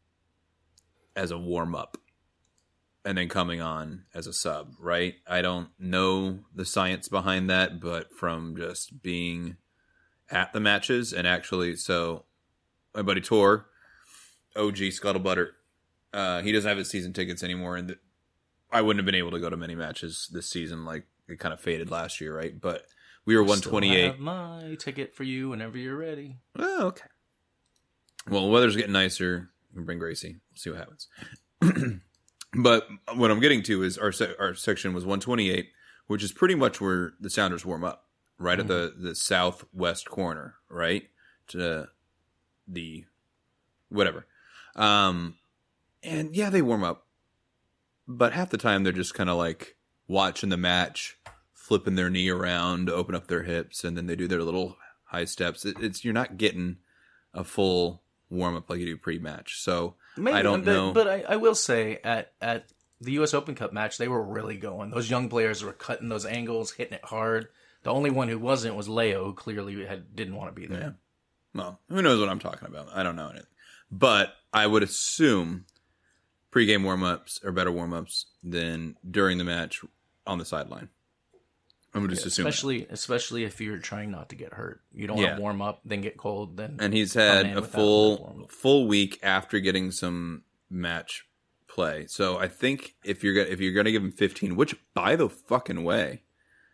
as a warm up and then coming on as a sub. Right? I don't know the science behind that, but from just being at the matches and actually, so. My buddy Tor, O G Scuttlebutter, uh, he doesn't have his season tickets anymore, and the, I wouldn't have been able to go to many matches this season. Like it kind of faded last year, right? But we were one twenty-eight. I have my ticket for you whenever you're ready. Oh, okay. Well, weather's getting nicer. We can bring Gracie. We'll see what happens. But what I'm getting to is our se- our section was one twenty-eight, which is pretty much where the Sounders warm up, right mm-hmm. at the the southwest corner, right to. The whatever. Um, and yeah, they warm up. But half the time they're just kind of like watching the match, flipping their knee around, open up their hips, and then they do their little high steps. It, it's you're not getting a full warm up like you do pre-match. So Maybe, I don't but, know. But I, I will say at, at the U S Open Cup match, they were really going. Those young players were cutting those angles, hitting it hard. The only one who wasn't was Leo, who clearly had, didn't want to be there. Yeah. Well, who knows what I'm talking about? I don't know anything. But I would assume pregame warm-ups are better warm-ups than during the match on the sideline. I'm just yeah, assuming. Especially, especially if you're trying not to get hurt. You don't yeah. want to warm up, then get cold, then. And he's had a full full week after getting some match play. So I think if you're if you're going to give him fifteen, which by the fucking way,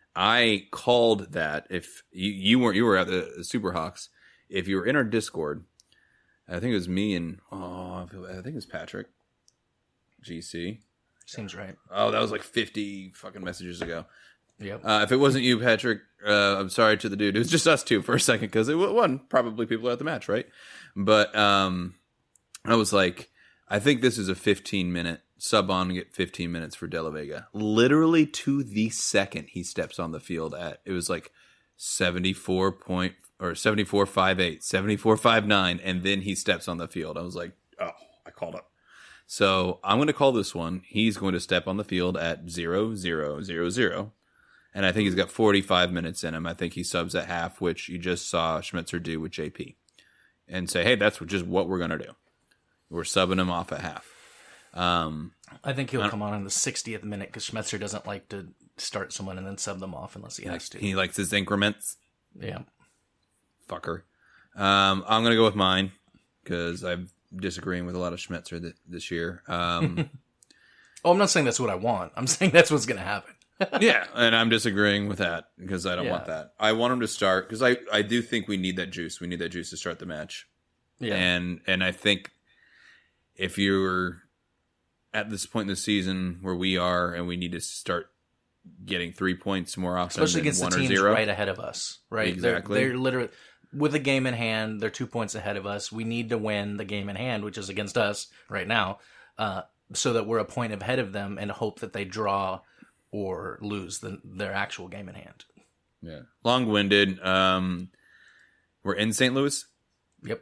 I called that. If you, you weren't, you were at the Superhawks. If you were in our Discord, I think it was me and, oh, I, feel, I think it was Patrick, G C. Seems right. Oh, that was like fifty fucking messages ago. Yep. Uh, if it wasn't you, Patrick, uh, I'm sorry to the dude. It was just us two for a second because it wasn't probably people at the match, right? But um, I was like, I think this is a fifteen minute sub on, get fifteen minutes for De La Vega. Literally to the second he steps on the field at, it was like seventy-four point or seventy-four five eight, seventy-four five nine, and then he steps on the field. I was like, oh, I called up. So I'm going to call this one. He's going to step on the field at zero zero zero zero, and I think he's got forty-five minutes in him. I think he subs at half, which you just saw Schmetzer do with J P, and say, hey, that's just what we're going to do. We're subbing him off at half. Um, I think he'll come on in the sixtieth minute because Schmetzer doesn't like to start someone and then sub them off unless he has likes, to. He likes his increments. Yeah. Fucker. Um, I'm going to go with mine because I'm disagreeing with a lot of Schmetzer th- this year. Um, oh, I'm not saying that's what I want. I'm saying that's what's going to happen. Yeah, and I'm disagreeing with that because I don't yeah. want that. I want him to start because I, I do think we need that juice. We need that juice to start the match. Yeah. And, and I think if you're at this point in the season where we are and we need to start getting three points more often, especially against one the teams zero. right ahead of us, right? Exactly. They're, they're literally with a game in hand. They're two points ahead of us. We need to win the game in hand, which is against us right now, uh, so that we're a point ahead of them and hope that they draw or lose the, their actual game in hand. Yeah, long-winded. Um, we're in Saint Louis. Yep.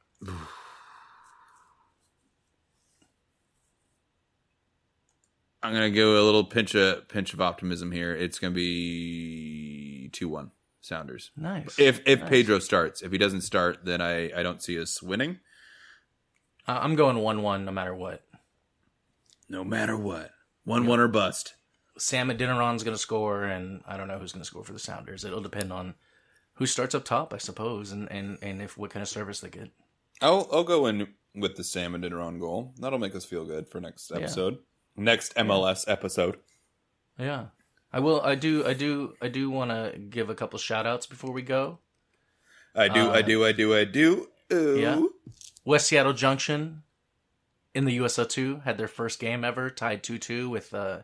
I'm gonna go a little pinch of pinch of optimism here. It's gonna be two one Sounders. Nice. If if nice. Pedro starts, if he doesn't start, then I, I don't see us winning. Uh, I'm going one one no matter what. No matter what, one one or bust. Sam Adeniran's going to score, and I don't know who's going to score for the Sounders. It'll depend on who starts up top, I suppose, and, and, and if what kind of service they get. I'll I'll go in with the Sam Adeniran goal. That'll make us feel good for next episode. Yeah. Next M L S yeah. episode. Yeah. I will I do I do I do want to give a couple shout outs before we go. I do, uh, I do, I do, I do. Ooh. Yeah. West Seattle Junction in the U S L two had their first game ever, tied two two with uh,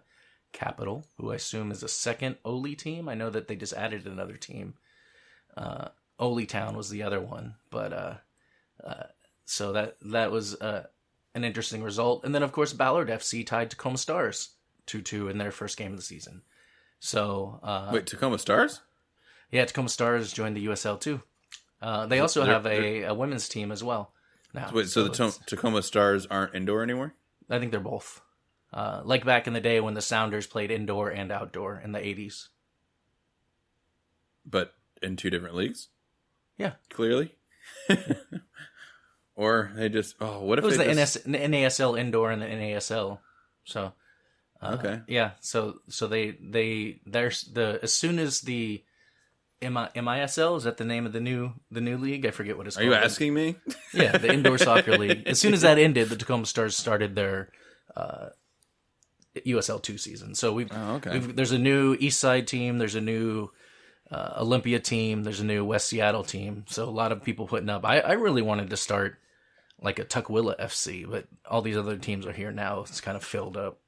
Capital, who I assume is a second O L I team. I know that they just added another team. Uh, Ole Town was the other one, but uh, uh, so that that was uh, an interesting result. And then of course Ballard F C tied Tacoma Stars two two in their first game of the season. So uh, Wait, Tacoma Stars? Yeah, Tacoma Stars joined the U S L too. Uh, they also They're- have a, a women's team as well. Now, Wait, so, the it's- Ta- Tacoma Stars aren't indoor anymore? I think they're both. Uh, like back in the day when the Sounders played indoor and outdoor in the eighties. But in two different leagues? Yeah. Clearly? Or they just, oh, what if It was they the just... N S, N A S L indoor and the N A S L. So, uh, Okay. Yeah. So, so they, they, there's the, as soon as the M I, M I S L, is that the name of the new, the new league? I forget what it's Are called. you asking me? Yeah. The indoor soccer league. As soon as that ended, the Tacoma Stars started their, uh, U S L two season. So we've, Oh, okay. we've there's a new East Side team. There's a new, uh, Olympia team. There's a new West Seattle team. So a lot of people putting up, I, I really wanted to start like a Tukwila F C, but all these other teams are here now. It's kind of filled up.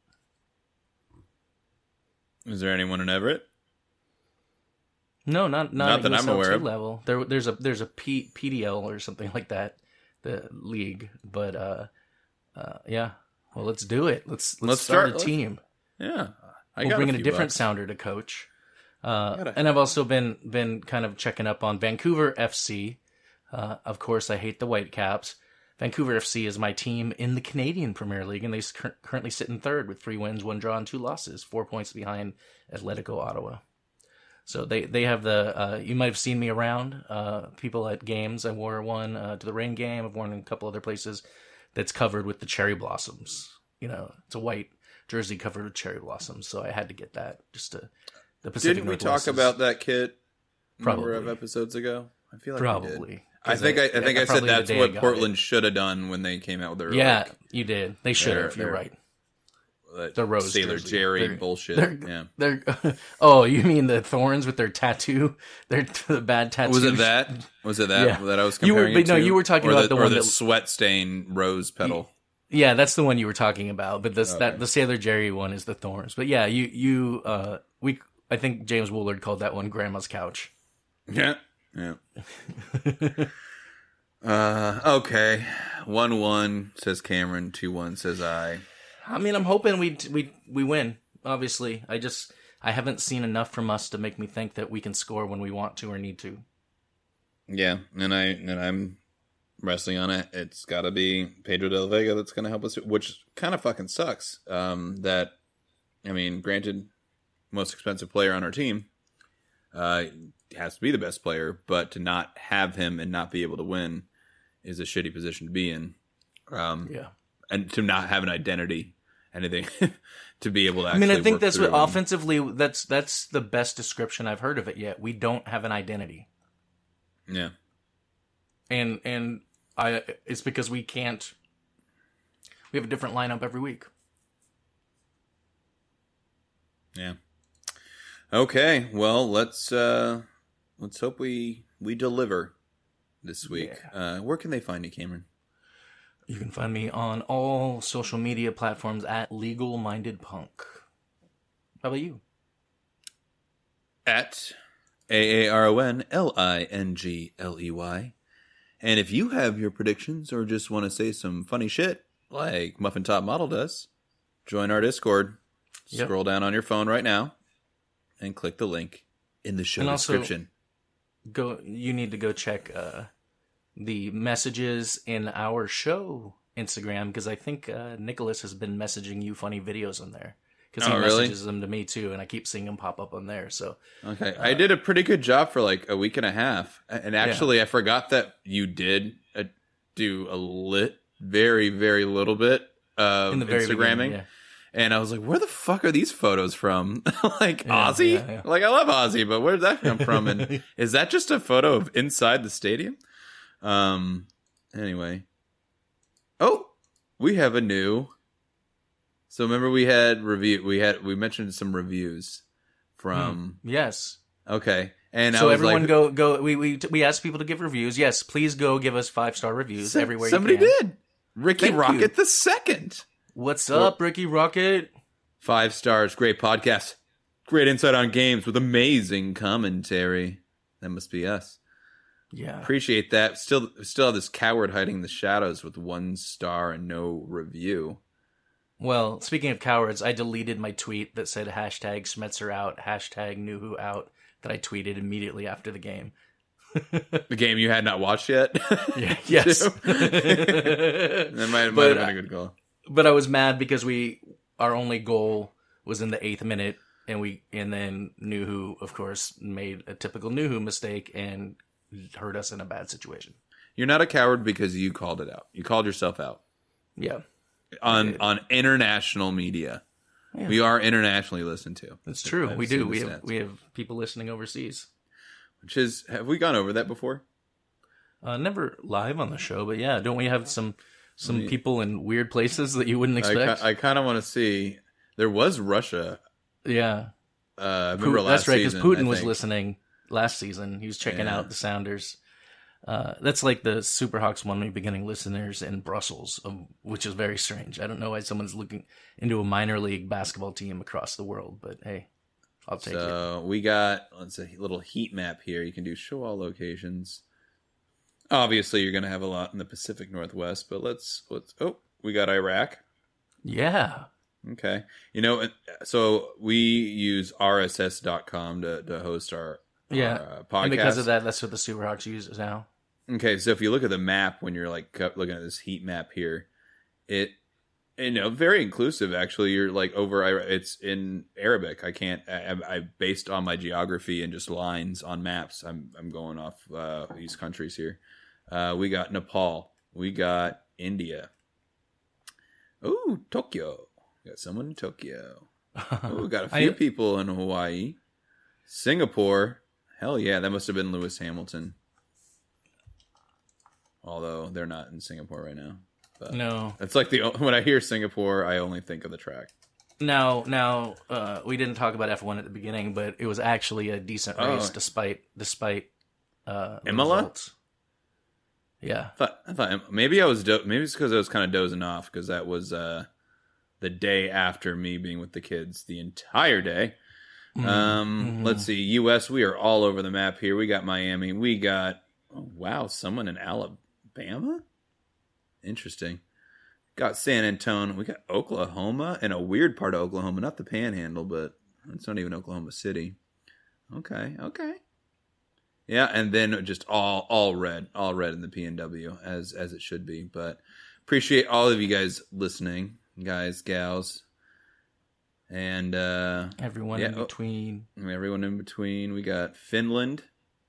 Is there anyone in Everett? No, not not, Not at that I'm U S L aware two of. level. There, there's a there's a P, PDL or something like that, the league. But uh, uh, yeah. Well, let's do it. Let's let's, Let's start, start- a team. Yeah. I We'll got bring in a few different bucks. sounder to coach. Uh, Gotta- and I've also been been kind of checking up on Vancouver F C. Uh, of course, I hate the Whitecaps. Vancouver F C is my team in the Canadian Premier League, and they s- cur- currently sit in third with three wins, one draw, and two losses, four points behind Atletico Ottawa. So they, they have the, uh, you might have seen me around, uh, people at games. I wore one uh, to the Rain game. I've worn in a couple other places that's covered with the cherry blossoms. You know, it's a white jersey covered with cherry blossoms. So I had to get that just to, the Pacific Didn't we Northwest talk is- about that kit a number Probably. of episodes ago? I feel like we did. Probably. I think I, I think I said probably the that's day I what got Portland it. should have done when they came out with their Yeah, like, you did. They should have. They're- You're they're- right. that The rose Sailor jersey. Jerry They're- bullshit. They're, yeah. they're, oh, you mean the thorns with their tattoo? Their the bad tattoo. Was it that? Was it that Yeah. that I was You were- comparing but it no, to? you were talking Or about the or one the that- sweat stain rose petal. Yeah, that's the one you were talking about. But this Okay. that the Sailor Jerry one is the thorns. But yeah, you you uh we I think James Woolard called that one Grandma's couch. Yeah. Yeah. uh, okay. one one says Cameron, two one says I. I mean, I'm hoping we we we win. Obviously, I just I haven't seen enough from us to make me think that we can score when we want to or need to. Yeah, and I and I'm wrestling on it. It's got to be Pedro Del Vega that's going to help us, which kind of fucking sucks. Um, that I mean, granted, most expensive player on our team, uh, has to be the best player, but to not have him and not be able to win is a shitty position to be in. Um, Yeah. and to not have an identity, anything, to be able to. I Actually mean, I think work that's what through and- offensively. That's that's the best description I've heard of it yet. We don't have an identity, Yeah. and and I it's because we can't. We have a different lineup every week. Yeah. Okay. Well, let's uh let's hope we we deliver this week. Uh where can they find you, Cameron? You can find me on all social media platforms at Legal Minded Punk. How about you? At A A R O N L I N G L E Y. And if you have your predictions or just want to say some funny shit like Muffin Top Model does, join our Discord. Yep. Scroll down on your phone right now and click the link in the show And also- description. Go. You need to go check uh, the messages in our show Instagram because I think uh, Nicholas has been messaging you funny videos on there because he Oh, really? messages them to me too, and I keep seeing them pop up on there. So Okay, I did a pretty good job for like a week and a half, and actually, I forgot that you did uh do a lit, very, very little bit of in the very Instagramming, beginning, yeah. and I was like, "Where the fuck are these photos from?" Like Yeah, Ozzy, yeah, yeah. like I love Ozzy, but where did that come from? And is that just a photo of inside the stadium? Um. Anyway, oh, we have a new. So remember we had review. We had we mentioned some reviews from. Yes. Okay, and So I was everyone like, go go. We we we asked people to give reviews. Yes, please go give us five star reviews "Some- everywhere. Somebody you can. did. Ricky Thank Rocket you. the second. What's up, Ricky Rocket? Five stars. Great podcast. Great insight on games with amazing commentary. That must be us. Yeah. Appreciate that. Still, still have this coward hiding in the shadows with one star and no review. Well, speaking of cowards, I deleted my tweet that said hashtag Schmetzer out, hashtag knew who out, that I tweeted immediately after the game. The game you had not watched yet? Yeah, yes. That might, might But, have been a good call. But I was mad because we our only goal was in the eighth minute, and we and then Nuhu, of course, made a typical Nuhu mistake and hurt us in a bad situation. You're not a coward because you called it out. You called yourself out. Yeah. On on international media. Yeah. We are internationally listened to. That's true. I've We seen do. the We have stats. we have people listening overseas. Which is, have we gone over that before? Uh, never live on the show, but yeah, don't we have some some I mean- people in weird places that you wouldn't I, expect? ki- I kind of want to see. There was Russia. yeah. Uh, I Pu- remember last that's right, because season, Putin I was think. listening last season. He was checking Yeah. out the Sounders. Uh, that's like the Superhawks one week beginning listeners in Brussels, um, which is very strange. I don't know why someone's looking into a minor league basketball team across the world, but hey, I'll take it. So we got, let's say, a little heat map here. You can do show all locations. Obviously, you're going to have a lot in the Pacific Northwest, but let's, let's, oh, we got Iraq. Yeah. Okay. You know, so we use R S S dot com to, to host our, Yeah. our uh, podcast. And because of that, that's what the Superhawks use now. Okay, so if you look at the map when you're like cu- looking at this heat map here, it, you know, very inclusive actually. You're like over, Ira- it's in Arabic. I can't, I, I I- based on my geography and just lines on maps, I'm I'm going off uh, these countries here. Uh, we got Nepal, we got India. Ooh, Tokyo. We got someone in Tokyo. Oh, we got a few I- people in Hawaii. Singapore. Hell yeah, that must have been Lewis Hamilton. Although they're not in Singapore right now. But No. it's like the when I hear Singapore, I only think of the track. Now, now, uh, we didn't talk about F one at the beginning, but it was actually a decent Oh. race despite despite uh, the Imola? results. Yeah. I thought, I thought maybe I was do- maybe it's because I was kind of dozing off because that was uh, the day after me being with the kids the entire day. Um, let's see, U S We are all over the map here. We got Miami. We got oh, wow, someone in Alabama. Interesting. Got San Antonio. We got Oklahoma and a weird part of Oklahoma, not the Panhandle, but it's not even Oklahoma City. Okay, okay. Yeah, and then just all all red, all red in the P N W as as it should be. But appreciate all of you guys listening, guys, gals, and uh, Everyone Yeah, in oh. between. everyone in between. We got Finland.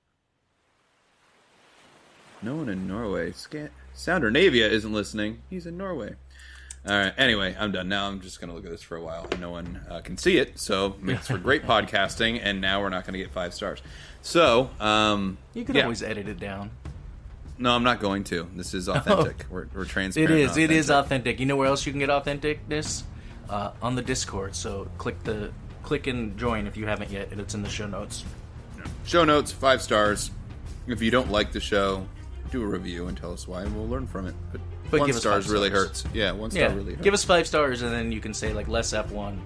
No one in Norway. Scan- Sounder Navia isn't listening. He's in Norway. All right. Anyway, I'm done. Now I'm just going to look at this for a while. No one uh, can see it, so it makes for great podcasting. And now we're not going to get five stars. So, um, You can yeah. always edit it down. No, I'm not going to. This is authentic. We're, we're It transparent. is. and It is authentic. authentic. You know where else you can get authenticness? Uh, on the Discord. So click the click and join if you haven't yet, and it's in the show notes. Show notes, five stars. If you don't like the show, do a review and tell us why, and we'll learn from it. But, But one give us stars five really stars. hurts. Yeah, one star Yeah, really hurts. give us five stars, and then you can say like less F one.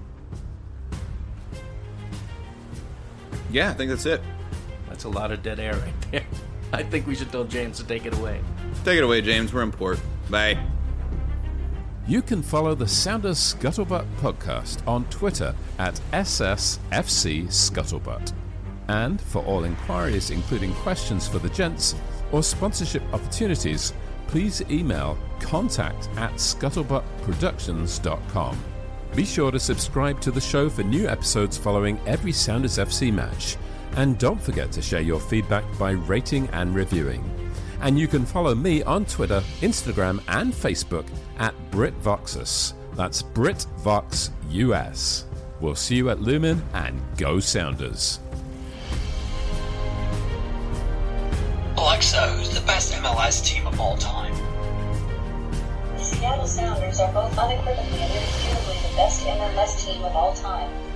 Yeah, I think that's it. That's a lot of dead air right there. I think we should tell James to take it away. Take it away, James. We're in port. Bye. You can follow the Sounders Scuttlebutt podcast on Twitter at S S F C Scuttlebutt. And for all inquiries, including questions for the gents or sponsorship opportunities, please email contact at scuttlebutt productions dot com. Be sure to subscribe to the show for new episodes following every Sounders F C match. And don't forget to share your feedback by rating and reviewing. And you can follow me on Twitter, Instagram, and Facebook at BritVoxus. That's BritVoxUS. We'll see you at Lumen, and go Sounders. Alexa, who's the best M L S team of all time? The Seattle Sounders are both unequivocally and irrefutably the best M L S team of all time.